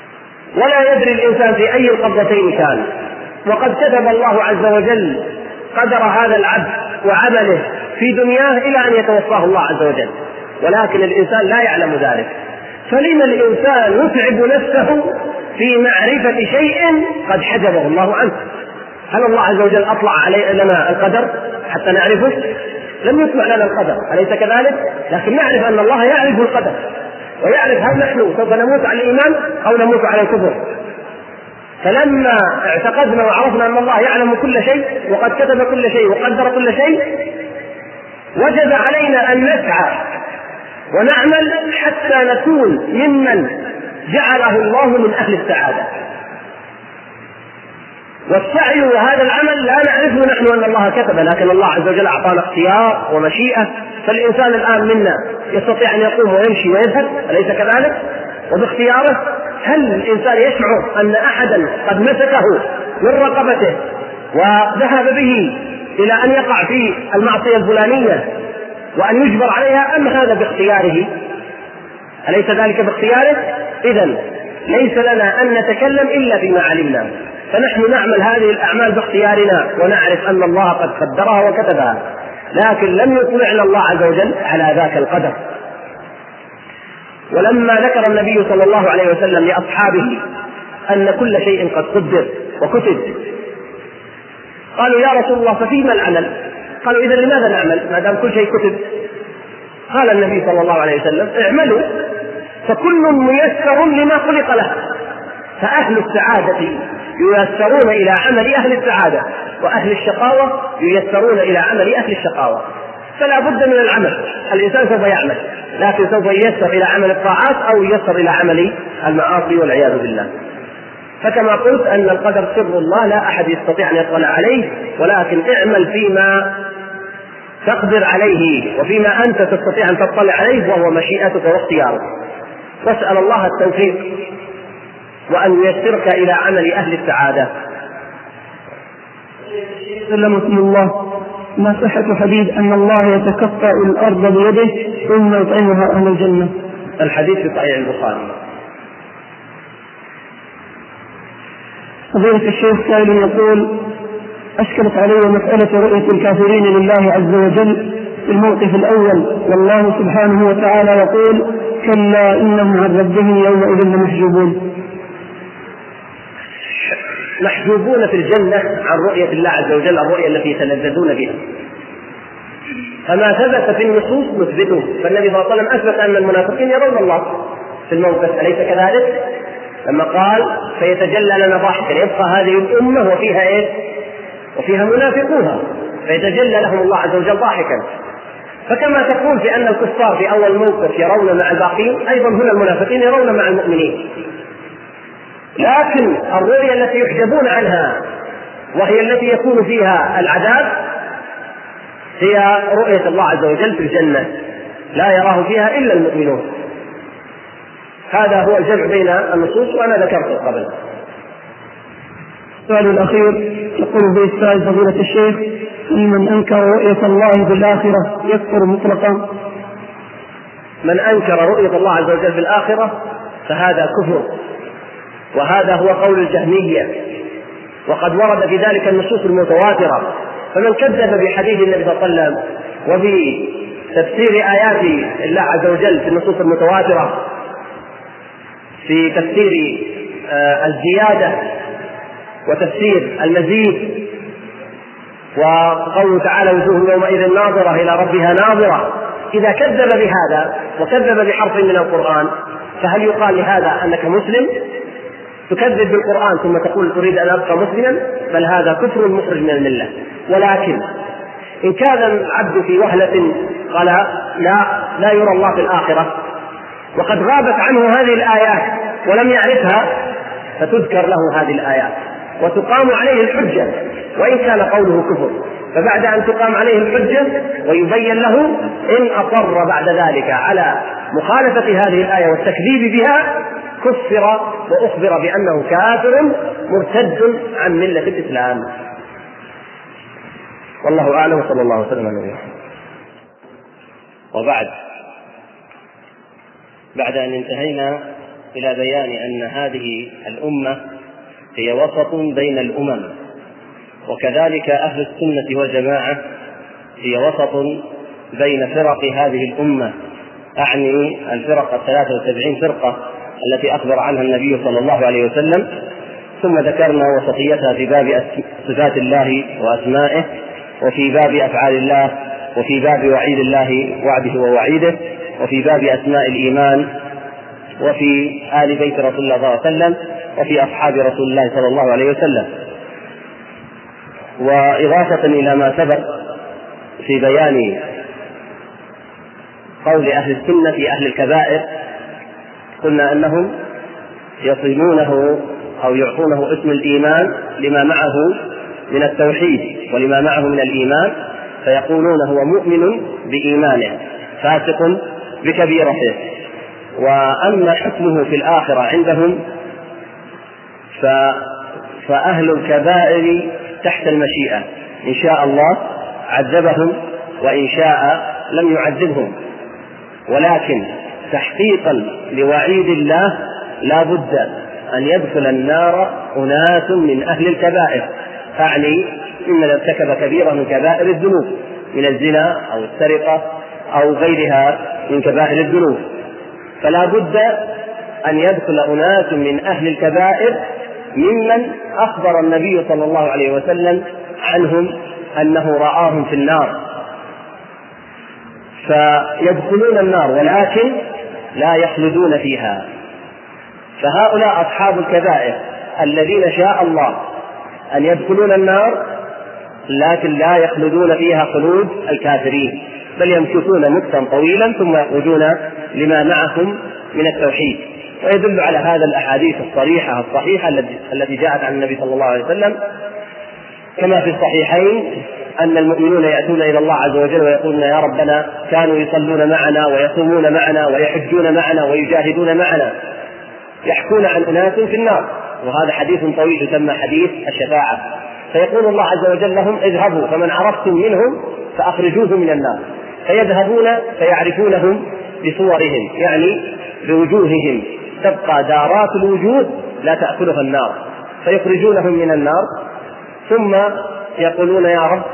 ولا يدري الإنسان في أي القبضتين كان. وقد كتب الله عز وجل قدر هذا العبد وعمله في دنياه إلى أن يتوفاه الله عز وجل، ولكن الإنسان لا يعلم ذلك. فلما الإنسان يتعب نفسه في معرفة شيء قد حجبه الله عنه؟ هل الله عز وجل أطلع علي لنا القدر حتى نعرفه؟ لم يطلع لنا القدر، أليس كذلك؟ لكن نعرف أن الله يعرف القدر، ويعرف هل نحن سوف نموت على الإيمان أو نموت على الكفر. فلما اعتقدنا وعرفنا أن الله يعلم كل شيء وقد كتب كل شيء وقدر كل شيء، وجب علينا أن نسعى ونعمل حتى نكون ممن جعله الله من أهل السعادة. والسعي وهذا العمل لا نعرفه نحن أن الله كتب، لكن الله عز وجل أعطانا اختيار ومشيئة. فالإنسان الآن منا يستطيع أن يقوم ويمشي ويذهب، أليس كذلك؟ وباختياره. هل الإنسان يشعر أن أحدا قد مسكه من رقبته وذهب به إلى أن يقع في المعصية الفلانية وأن يجبر عليها، أم هذا باختياره؟ أليس ذلك باختياره؟ إذن ليس لنا أن نتكلم إلا فيما علمنا، فنحن نعمل هذه الأعمال باختيارنا ونعرف أن الله قد قدرها وكتبها، لكن لم يطلعنا الله عز وجل على ذاك القدر. ولما ذكر النبي صلى الله عليه وسلم لأصحابه أن كل شيء قد قدر وكتب، قالوا يا رسول الله ففيما العمل؟ قالوا إذا لماذا نعمل ما دام كل شيء كتب؟ قال النبي صلى الله عليه وسلم اعملوا فكل ميسر لما خلق له. فأهل السعادة ييسرون إلى عمل أهل السعادة، وأهل الشقاوة ييسرون إلى عمل أهل الشقاوة. فلا بد من العمل، الإنسان سوف يعمل، لكن سوف ييسر إلى عمل الطاعات أو ييسر إلى عمل المعاصي والعياذ بالله. فكما قلت أن القدر سر الله لا أحد يستطيع أن يطلع عليه، ولكن اعمل فيما تقدر عليه وفيما أنت تستطيع أن تطلع عليه، وهو مشيئتك واختيارك. واسأل الله التوفيق وأن ييسرك إلى عمل أهل السعادة. سلمكم الله. ما صحة حديث أن الله يتكفأ الأرض بيده ثم يطعمها أهل الجنة؟ الحديث في صحيح البخاري. فضيلة الشيخ سائل يقول أشكلت علي مسألة رؤية الكافرين لله عز وجل في الموقف الأول، والله سبحانه وتعالى يقول كلا إنهم عن ربهم يومئذ لمحجوبون. محجوبون في الجنة عن رؤية الله عز وجل، الرؤية التي يتلذذون بها. فما ثبت في النصوص نثبته، فالنبي صلى الله عليه وسلم أثبت أن المنافقين يرون الله في الموقف، أليس كذلك؟ لما قال فيتجلى لنا ضاحكا، يبقى هذه الأمة وفيها إيه؟ وفيها منافقوها، فيتجلى لهم الله عز وجل ضاحكا. فكما تقول في أن الكفار في أول موقف يرون مع الباقين، أيضا هنا المنافقين يرون مع المؤمنين. لكن الرؤية التي يحجبون عنها وهي التي يكون فيها العذاب هي رؤية الله عز وجل في الجنة، لا يراه فيها إلا المؤمنون. هذا هو الجمع بين النصوص وأنا ذكرته قبل. السؤال الأخير يقول به السائل فضيلة الشيخ من أنكر رؤية الله في الآخرة يكفر مطلقا؟ من أنكر رؤية الله عز وجل في الآخرة فهذا كفر، وهذا هو قول الجهمية، وقد ورد في ذلك النصوص المتواترة. فمن كذب بحديث النبي صلى الله عليه وسلم وبتفسير آيات الله عز وجل في النصوص المتواترة في تفسير الزيادة وتفسير المزيد، وقوله تعالى وجوه يومئذ ناظرة إلى ربها ناظرة، إذا كذب بهذا وكذب بحرف من القرآن فهل يقال لهذا أنك مسلم؟ تكذب بالقرآن ثم تقول أريد أن أبقى مسلما؟ بل هذا كفر مخرج من الملة. ولكن إن كان العبد في وهلة قال لا لا يرى الله في الآخرة وقد غابت عنه هذه الآيات ولم يعرفها، فتذكر له هذه الآيات وتقام عليه الحجة وإن كان قوله كفر. فبعد أن تقام عليه الحجة ويبين له، إن أصر بعد ذلك على مخالفة هذه الآية والتكذيب بها كفر وأخبر بأنه كافر مرتد عن ملة الإسلام. والله أعلم، صلى الله عليه وسلم. وبعد، بعد أن انتهينا إلى بيان أن هذه الأمة هي وسط بين الأمم، وكذلك أهل السنة والجماعة هي وسط بين فرق هذه الأمة، أعني الفرق الثلاثة وسبعين فرقة التي أخبر عنها النبي صلى الله عليه وسلم، ثم ذكرنا وسطيتها في باب صفات الله وأسمائه، وفي باب أفعال الله، وفي باب وعيد الله وعده ووعيده، وفي باب أسماء الإيمان، وفي آل بيت رسول الله صلى الله عليه وسلم، وفي أصحاب رسول الله صلى الله عليه وسلم. وإضافة إلى ما سبق في بيان قول أهل السنة في أهل الكبائر، قلنا أنهم يصينونه أو يعطونه اسم الإيمان لما معه من التوحيد ولما معه من الإيمان، فيقولون هو مؤمن بإيمانه فاسق بكبيرته. وأما حكمه في الآخرة عندهم فأهل الكبائر تحت المشيئة، إن شاء الله عذبهم وإن شاء لم يعذبهم، ولكن تحقيقا لوعيد الله لا بد أن يدخل النار أناس من أهل الكبائر، أعني إن ارتكب كبيرة من كبائر الذنوب من الزنا أو السرقة أو غيرها من كبائر الذنوب، فلا بد أن يدخل أناس من أهل الكبائر ممن أخبر النبي صلى الله عليه وسلم عنهم أنه رآهم في النار، فيدخلون النار ولكن لا يخلدون فيها. فهؤلاء أصحاب الكبائر الذين شاء الله أن يدخلون النار لكن لا يخلدون فيها خلود الكافرين، بل يمكثون مكثا طويلا ثم يخرجون لما معهم من التوحيد. ويدل على هذا الأحاديث الصريحة الصحيحة التي جاءت عن النبي صلى الله عليه وسلم كما في الصحيحين أن المؤمنون يأتون إلى الله عز وجل ويقولون يا ربنا كانوا يصلون معنا ويصومون معنا ويحجون معنا ويجاهدون معنا، يحكون عن أناس في النار، وهذا حديث طويل يسمى حديث الشفاعة. فيقول الله عز وجل لهم اذهبوا فمن عرفتم منهم فأخرجوه من النار، فيذهبون فيعرفونهم بصورهم يعني بوجوههم، تبقى دارات الوجود لا تأكلها النار، فيخرجونهم من النار ثم يقولون يا رب،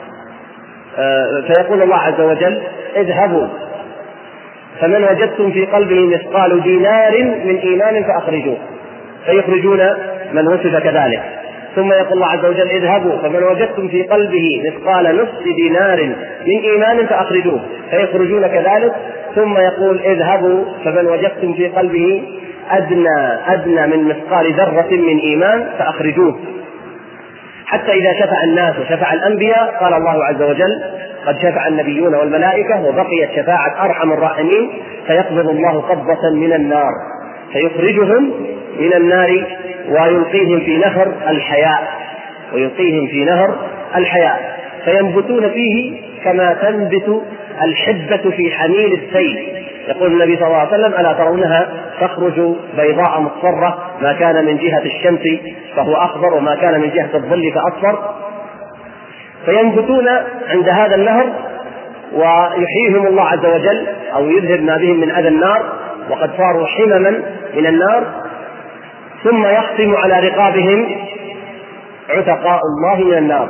فيقول الله عز وجل اذهبوا فمن وجدتم في قلبه مثقال دينار من إيمان فأخرجوه، فيخرجون من وصف كذلك. ثم يقول الله عز وجل اذهبوا فمن وجدتم في قلبه مثقال نصف دينار من إيمان فأخرجوه، فيخرجون كذلك. ثم يقول اذهبوا فمن وجدتم في قلبه أدنى أدنى من مثقال ذرة من إيمان فأخرجوه، حتى إذا شفع الناس وشفع الأنبياء قال الله عز وجل قد شفع النبيون والملائكة وبقيت شفاعة أرحم الراحمين، فيقبض الله قبضة من النار فيخرجهم من النار ويلقيهم في نهر الحياة ويلقيهم في نهر الحياة فينبتون فيه كما تنبت الحبة في حميل السيل. يقول النبي صلى الله عليه وسلم ألا ترونها تخرج بيضاء مصفرة، ما كان من جهة الشمس فهو أخضر وما كان من جهة الظل فأصفر. فينبتون عند هذا النهر ويحييهم الله عز وجل أو يذهب ما بهم من أذى النار وقد صاروا حمما من النار، ثم يختم على رقابهم عتقاء الله من النار.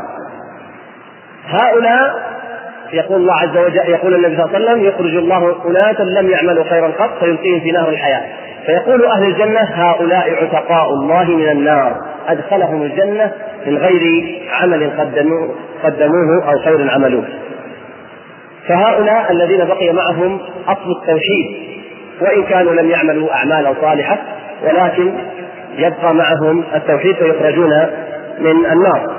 هؤلاء يقول الله عز وجل يقول النبي صلى الله عليه وسلم يخرج الله أناسا لم يعملوا خيرا قط فيلقيهم في نهر الحياة، فيقول أهل الجنة هؤلاء عتقاء الله من النار أدخلهم الجنة من غير عمل قدموه, قدموه أو خير عملوه. فهؤلاء الذين بقي معهم أصل التوحيد وإن كانوا لم يعملوا أعمالا صالحة ولكن يبقى معهم التوحيد فيخرجون من النار.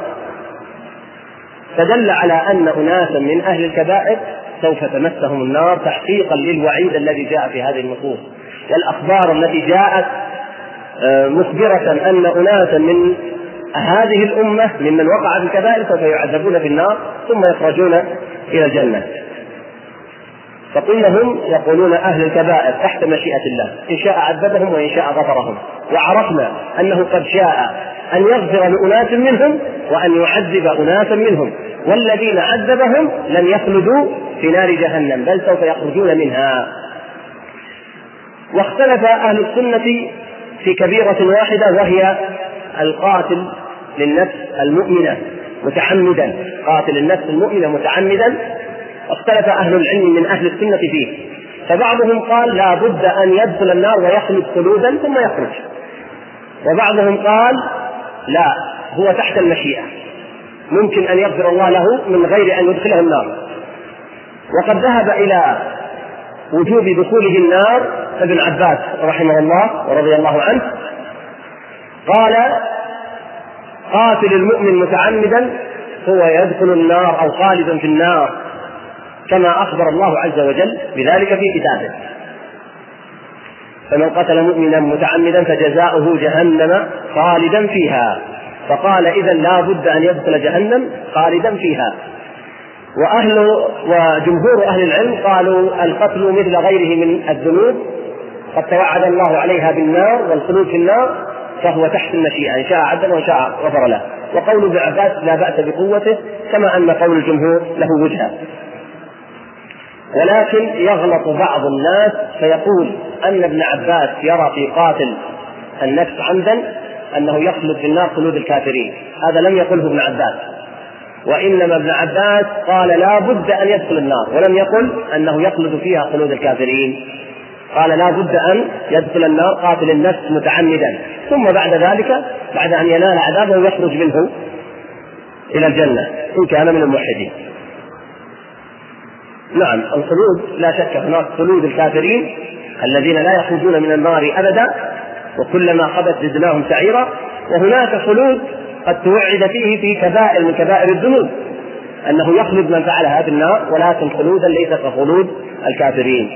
فدل على أن أناسا من أهل الكبائر سوف تمسهم النار تحقيقا للوعيد الذي جاء في هذه النصوص والأخبار التي جاءت مخبرة أن أناسا من هذه الأمة ممن وقع في الكبائر سوف يعذبون في النار ثم يخرجون إلى الجنة. فقلنا هم يقولون أهل الكبائر تحت مشيئة الله، إن شاء عذبهم وإن شاء غفرهم، وعرفنا أنه قد شاء أن يغفر لأناس منهم وأن يعذب أناسا منهم، والذين عذبهم لن يخلدوا في نار جهنم بل سوف يخرجون منها. واختلف أهل السنة في كبيرة واحدة وهي القاتل للنفس المؤمنة متعمدا، قاتل النفس المؤمنة متعمدا، اختلف أهل العلم من أهل السنة فيه، فبعضهم قال لا بد أن يدخل النار ويخلد خلودا ثم يخرج، وبعضهم قال لا، هو تحت المشيئة، ممكن أن يغفر الله له من غير أن يدخله النار. وقد ذهب إلى وجوب دخوله النار ابن عباس رحمه الله ورضي الله عنه، قال قاتل المؤمن متعمدا هو يدخل النار أو خالدا في النار، كما أخبر الله عز وجل بذلك في كتابه. فمن قتل مؤمنا متعمدا فجزاؤه جهنم خالدا فيها، فقال إذن لا بد أن يدخل جهنم خالدا فيها. وأهل وجمهور أهل العلم قالوا القتل مثل غيره من الذنوب قد توعد الله عليها بالنار والخلود في النار، فهو تحت المشيئة، إن شاء عذب وإن شاء غفر له. وقول ابن عباس لا بأس بقوته، كما أن قول الجمهور له وجهة. ولكن يغلط بعض الناس فيقول أن ابن عباس يرى في قاتل النفس عمدا أنه يخلد في النار خلود الكافرين، هذا لم يقله ابن عباس، وإنما ابن عباس قال لا بد أن يدخل النار، ولم يقل أنه يخلد فيها خلود الكافرين، قال لا بد أن يدخل النار قاتل النفس متعمدا، ثم بعد ذلك بعد أن ينال عذابه يخرج منه إلى الجنة إن كان من الموحدين. نعم، الخلود لا شك، هناك خلود الكافرين الذين لا يخرجون من النار أبدا وكلما خبت زدناهم سعيرا، وهناك خلود قد توعد فيه في كبائر من كبائر الذنوب أنه يخلد من فعلها في النار، ولكن خلودا ليس كخلود الكافرين.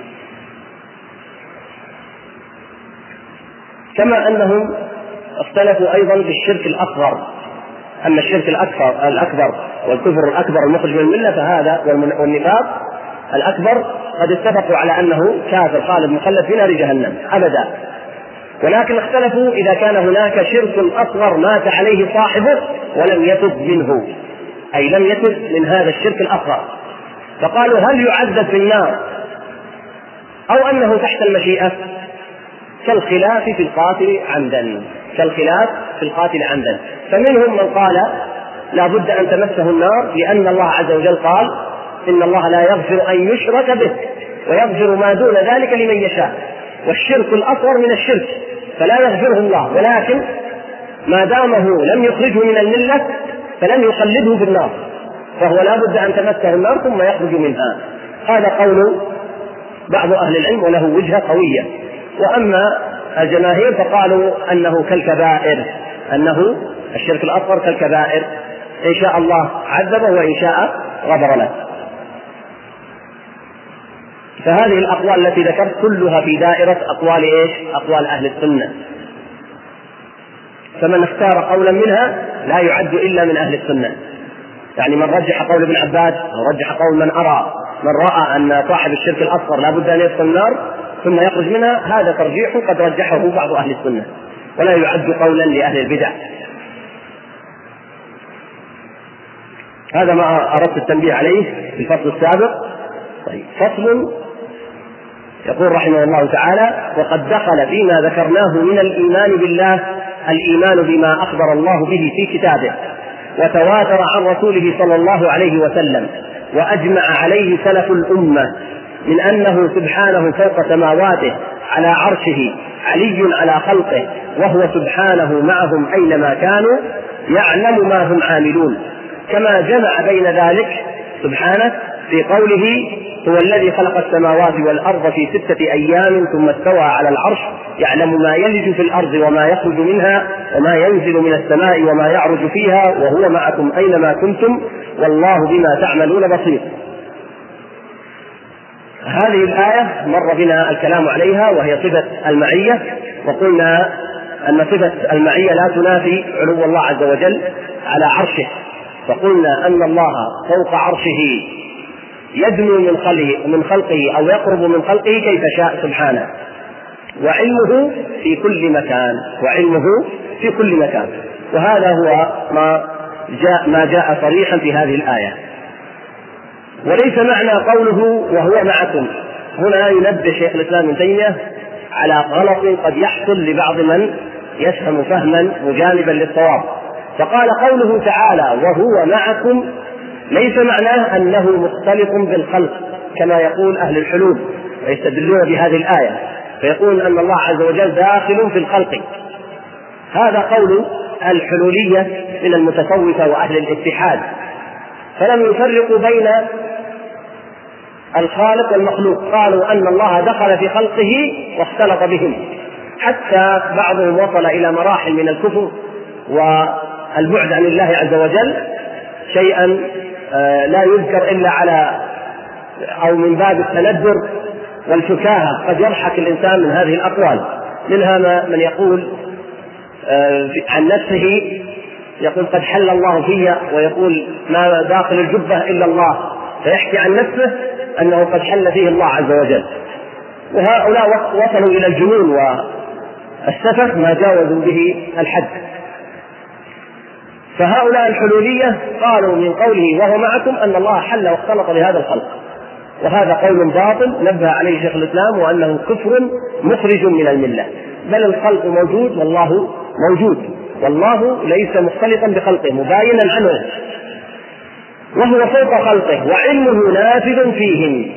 كما أنهم اختلفوا أيضا في الشرك الأصغر، أما الشرك الأكبر الأكبر والكفر الأكبر المخرج من الملة فهذا والنفاق الأكبر قد اتفقوا على أنه كافر خالد مخلد في نار جهنم أبدا، ولكن اختلفوا إذا كان هناك شرك أصغر مات عليه صاحبه ولم يتب منه، أي لم يتب من هذا الشرك الأصغر، فقالوا هل يعذب في النار أو أنه تحت المشيئة؟ كالخلاف في القاتل عمدا، كالخلاف في القاتل عمدا. فمنهم من قال لا بد أن تمسه النار، لأن الله عز وجل قال إن الله لا يغفر أن يشرك به ويغفر ما دون ذلك لمن يشاء، والشرك الأصغر من الشرك فلا يغفره الله، ولكن ما دامه لم يخرجه من الملة فلن يخلده في النار، فهو لا بد أن تمسه النار ثم يخرج منها. هذا قول بعض أهل العلم وله وجهة قوية. وأما الجماهير فقالوا أنه كالكبائر، أنه الشرك الأصغر كالكبائر، إن شاء الله عذبه وإن شاء غفر له. فهذه الأقوال التي ذكرت كلها في دائرة أقوال إيش؟ أقوال أهل السنة، فمن اختار قولا منها لا يعد إلا من أهل السنة، يعني من رجح قول ابن عباس أو رجح قول من أرى من رأى أن صاحب الشرك الأصغر لا بد أن يدخل النار ثم يخرج منها، هذا ترجيح قد رجحه بعض أهل السنة ولا يعد قولا لأهل البدع. هذا ما أردت التنبيه عليه في الفصل السابق. طيب، فصل يقول رحمه الله تعالى: وقد دخل فيما ذكرناه من الإيمان بالله الإيمان بما أخبر الله به في كتابه وتواتر عن رسوله صلى الله عليه وسلم وأجمع عليه سلف الأمة من أنه سبحانه فوق سماواته على عرشه علي على خلقه، وهو سبحانه معهم أينما كانوا يعلم ما هم عاملون، كما جمع بين ذلك سبحانه في قوله: هو الذي خلق السماوات والأرض في ستة أيام ثم استوى على العرش يعلم ما يلج في الأرض وما يخرج منها وما ينزل من السماء وما يعرج فيها وهو معكم أينما كنتم والله بما تعملون بصير. هذه الآية مر بنا الكلام عليها، وهي صفة المعية، وقلنا أن صفة المعية لا تنافي علو الله عز وجل على عرشه، فقلنا أن الله فوق عرشه يدنو من خلقه, من خلقه أو يقرب من خلقه كيف شاء سبحانه، وعلمه في كل مكان، وعلمه في كل مكان، وهذا هو ما جاء, ما جاء صريحا في هذه الآية. وليس معنى قوله وهو معكم هنا ينبه شيخ الإسلام ابن تيمية على غلط قد يحصل لبعض من يفهم فهما مجانبا للصواب، فقال قوله تعالى وهو معكم ليس معناه أنه مختلط بالخلق كما يقول أهل الحلول ويستدلون بهذه الآية، فيقول أن الله عز وجل داخل في الخلق. هذا قول الحلولية من المتصوفة وأهل الاتحاد، فلم يفرقوا بين الخالق والمخلوق، قالوا أن الله دخل في خلقه واختلط بهم، حتى بعضهم وصل إلى مراحل من الكفر والبعد عن الله عز وجل، شيئا لا يذكر إلا على أو من باب التندر والفكاهة، قد يضحك الإنسان من هذه الأقوال. منها من يقول عن نفسه، يقول قد حل الله في، ويقول ما داخل الجبة إلا الله، فيحكي عن نفسه أنه قد حل فيه الله عز وجل. وهؤلاء وصلوا إلى الجنون والسفه ما جاوزوا به الحد. فهؤلاء الحلولية قالوا من قوله وهو معكم أن الله حل واختلط بهذا الخلق، وهذا قول باطل نبه عليه شيخ الإسلام، وأنه كفر مخرج من الملة، بل الخلق موجود والله موجود، والله ليس مختلطا بخلقه مباينا عنه، وهو فوق خلقه وعلمه نافذ فيهم.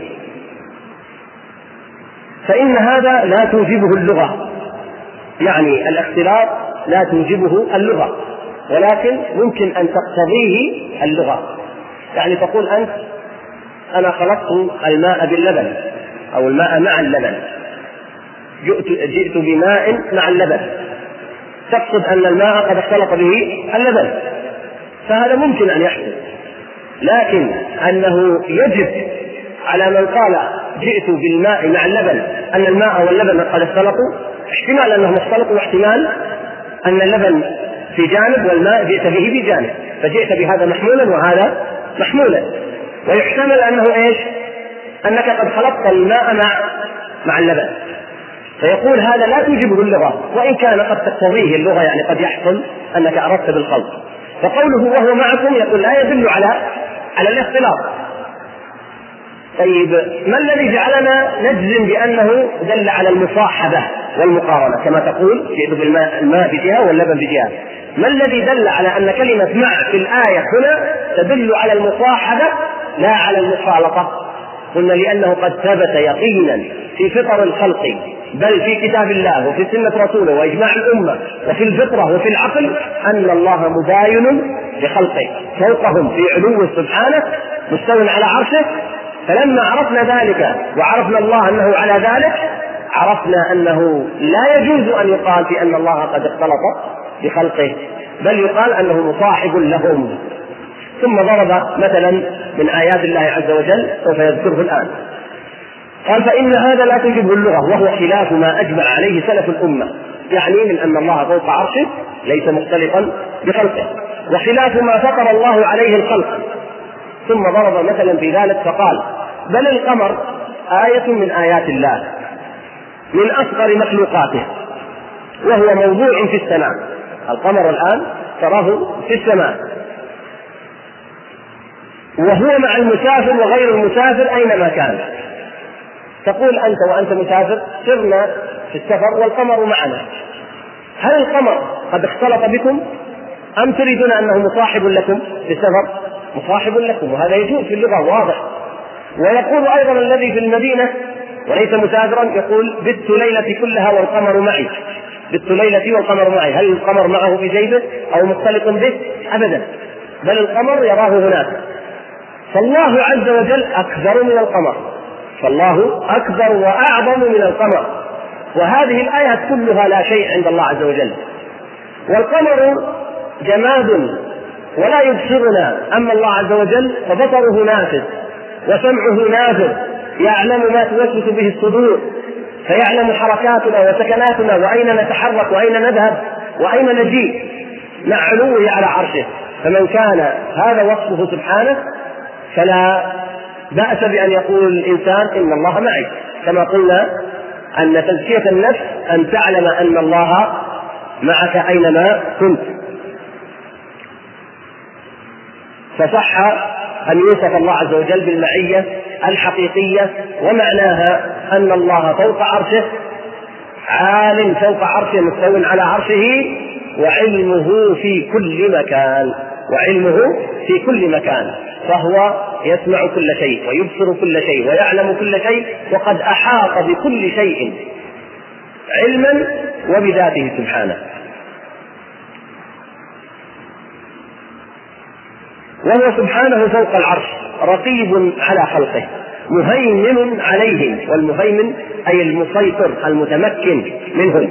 فإن هذا لا توجبه اللغة، يعني الاختلاط لا توجبه اللغة، ولكن ممكن أن تقتضيه اللغة. يعني تقول أنت أنا خلطت الماء باللبن أو الماء مع اللبن، جئت بماء مع اللبن، تقصد أن الماء قد اختلط به اللبن، فهذا ممكن أن يحدث. لكن أنه يجب على من قال جئت بالماء مع اللبن أن الماء واللبن قد اختلطوا، احتمال أنهم اختلطوا واحتمال أن اللبن في جانب والماء جئت به في جانب، فجئت بهذا محمولا وهذا محمولا. ويحتمل أنه إيش؟ أنك قد خلطت الماء مع مع اللبن، فيقول هذا لا توجبه اللغة، وإن كان قد تقتضيه اللغة، يعني قد يحصل أنك أردت بالخلط. فقوله وهو معكم يقول لا يدل على على الاختلاط. طيب ما الذي جعلنا نجزم بأنه دل على المصاحبة والمقارنة كما تقول جئت بالماء الماء بجهة واللبن بجهة؟ ما الذي دل على أن كلمة مع في الآية هنا تدل على المصاحبة لا على المخالطة؟ قلنا لأنه قد ثبت يقينا في فطر الخلق، بل في كتاب الله وفي سنة رسوله وإجماع الأمة وفي الفطرة وفي العقل أن الله مباين لخلقه، فوقهم في علو سبحانه مستو على عرشه. فلما عرفنا ذلك وعرفنا الله أنه على ذلك، عرفنا أنه لا يجوز أن يقال بأن الله قد اختلط بخلقه، بل يقال أنه مصاحب لهم. ثم ضرب مثلا من آيات الله عز وجل سوف يذكره الآن، قال فإن هذا لا توجبه اللغة وهو خلاف ما أجمع عليه سلف الأمة، يعني من أن الله فوق عرشه ليس مختلطا بخلقه، وخلاف ما فطر الله عليه الخلق. ثم ضرب مثلا في ذلك فقال بل القمر آية من آيات الله من أصغر مخلوقاته وهو موضوع في السماء. القمر الآن تراه في السماء، وهو مع المسافر وغير المسافر أينما كان. تقول أنت وأنت مسافر سرنا في السفر والقمر معنا، هل القمر قد اختلط بكم أم تريدون أنه مصاحب لكم في السفر؟ مصاحب لكم، وهذا يجوز في اللغة واضح. ويقول أيضا الذي في المدينة وليس مسافرا يقول بت ليلتي كلها والقمر معي، بت ليلتي والقمر معي، هل القمر معه في جيبه أو مختلط به؟ أبدا، بل القمر يراه هناك. فالله عز وجل أكبر من القمر، فالله أكبر وأعظم من القمر، وهذه الآيات كلها لا شيء عند الله عز وجل. والقمر جماد ولا يبصرنا، أما الله عز وجل فبصره نافذ وسمعه نافذ، يعلم ما توسوس به الصدور، فيعلم حركاتنا وسكناتنا وأين نتحرك وأين نذهب وأين نجيء مع علوه على عرشه. فمن كان هذا وصفه سبحانه فلا بأس بأن يقول الإنسان إن الله معي، كما قلنا أن تزكية النفس أن تعلم أن الله معك أينما كنت. فصح أن يوصف الله عز وجل بالمعية الحقيقية، ومعناها أن الله فوق عرشه عال فوق عرشه مستو على عرشه وعلمه في كل مكان، وعلمه في كل مكان، فهو يسمع كل شيء ويبصر كل شيء ويعلم كل شيء، وقد أحاط بكل شيء علما وبذاته سبحانه. وهو سبحانه فوق العرش رقيب على خلقه مهيمن عليهم، والمهيمن أي المسيطر المتمكن منهم،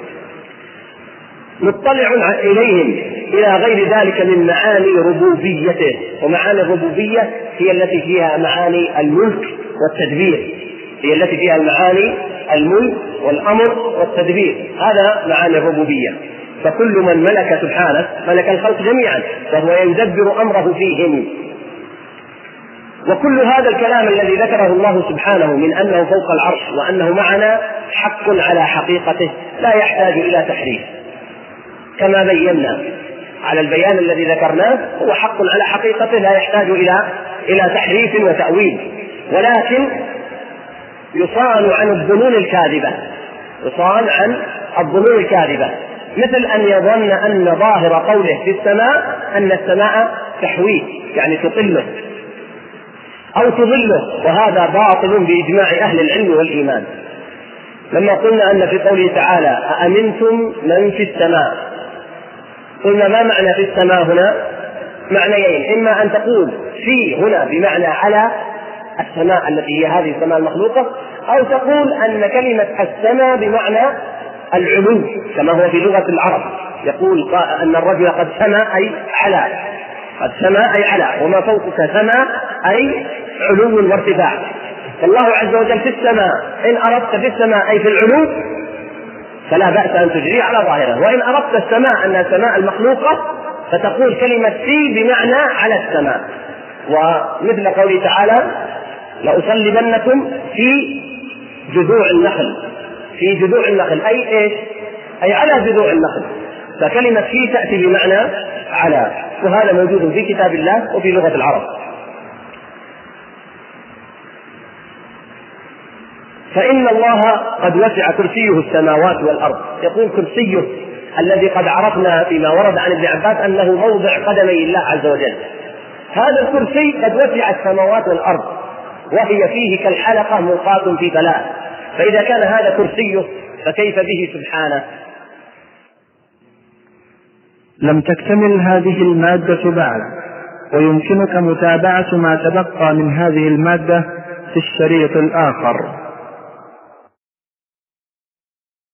مطلع إليهم إلى غير ذلك من معاني ربوبيته. ومعاني الربوبية هي التي فيها معاني الملك والتدبير، هي التي فيها المعاني الملك والأمر والتدبير، هذا معاني الربوبية. فكل من ملك سبحانه ملك الخلق جميعا، فهو يدبر أمره فيهم. وكل هذا الكلام الذي ذكره الله سبحانه من أنه فوق العرش وأنه معنا حق على حقيقته لا يحتاج إلى تحريف، كما بينا على البيان الذي ذكرناه، هو حق على حقيقته لا يحتاج إلى إلى تحريف وتأويل، ولكن يصان عن الظنون الكاذبة، يصان عن الظنون الكاذبة، مثل أن يظن أن ظاهر قوله في السماء أن السماء تحويه يعني تقله أو تظله، وهذا باطل بإجماع أهل العلم والإيمان. لما قلنا أن في قوله تعالى أأمنتم من في السماء، قلنا ما معنى في السماء هنا؟ معنيين، إما أن تقول في هنا بمعنى على السماء التي هي هذه السماء المخلوقة، أو تقول أن كلمة السماء بمعنى العلو كما هو في لغة العرب، يقول أن الرجل قد سما أي على، قد سما أي على، وما فوقك سما أي علو وارتفاع. فالله عز وجل في السماء، إن أردت في السماء أي في العلو فلا بأس أن تجري على ظاهره، وإن أردت السماء أنها السماء المخلوقة فتقول كلمة في بمعنى على السماء. ومثل قوله تعالى لأصلبنكم في جذوع النخل، في جذوع النخل أي إيش؟ أي على جذوع النخل، فكلمة في تأتي بمعنى على، وهذا موجود في كتاب الله وفي لغة العرب. فإن الله قد وسع كرسيه السماوات والأرض، يقول كرسيه الذي قد عرفنا فيما ورد عن ابن عباس أنه موضع قدمي الله عز وجل، هذا الكرسي قد وسع السماوات والأرض وهي فيه كالحلقة ملقاة في فلاة، فإذا كان هذا كرسيه فكيف به سبحانه؟ لم تكتمل هذه المادة بعد، ويمكنك متابعة ما تبقى من هذه المادة في الشريط الآخر.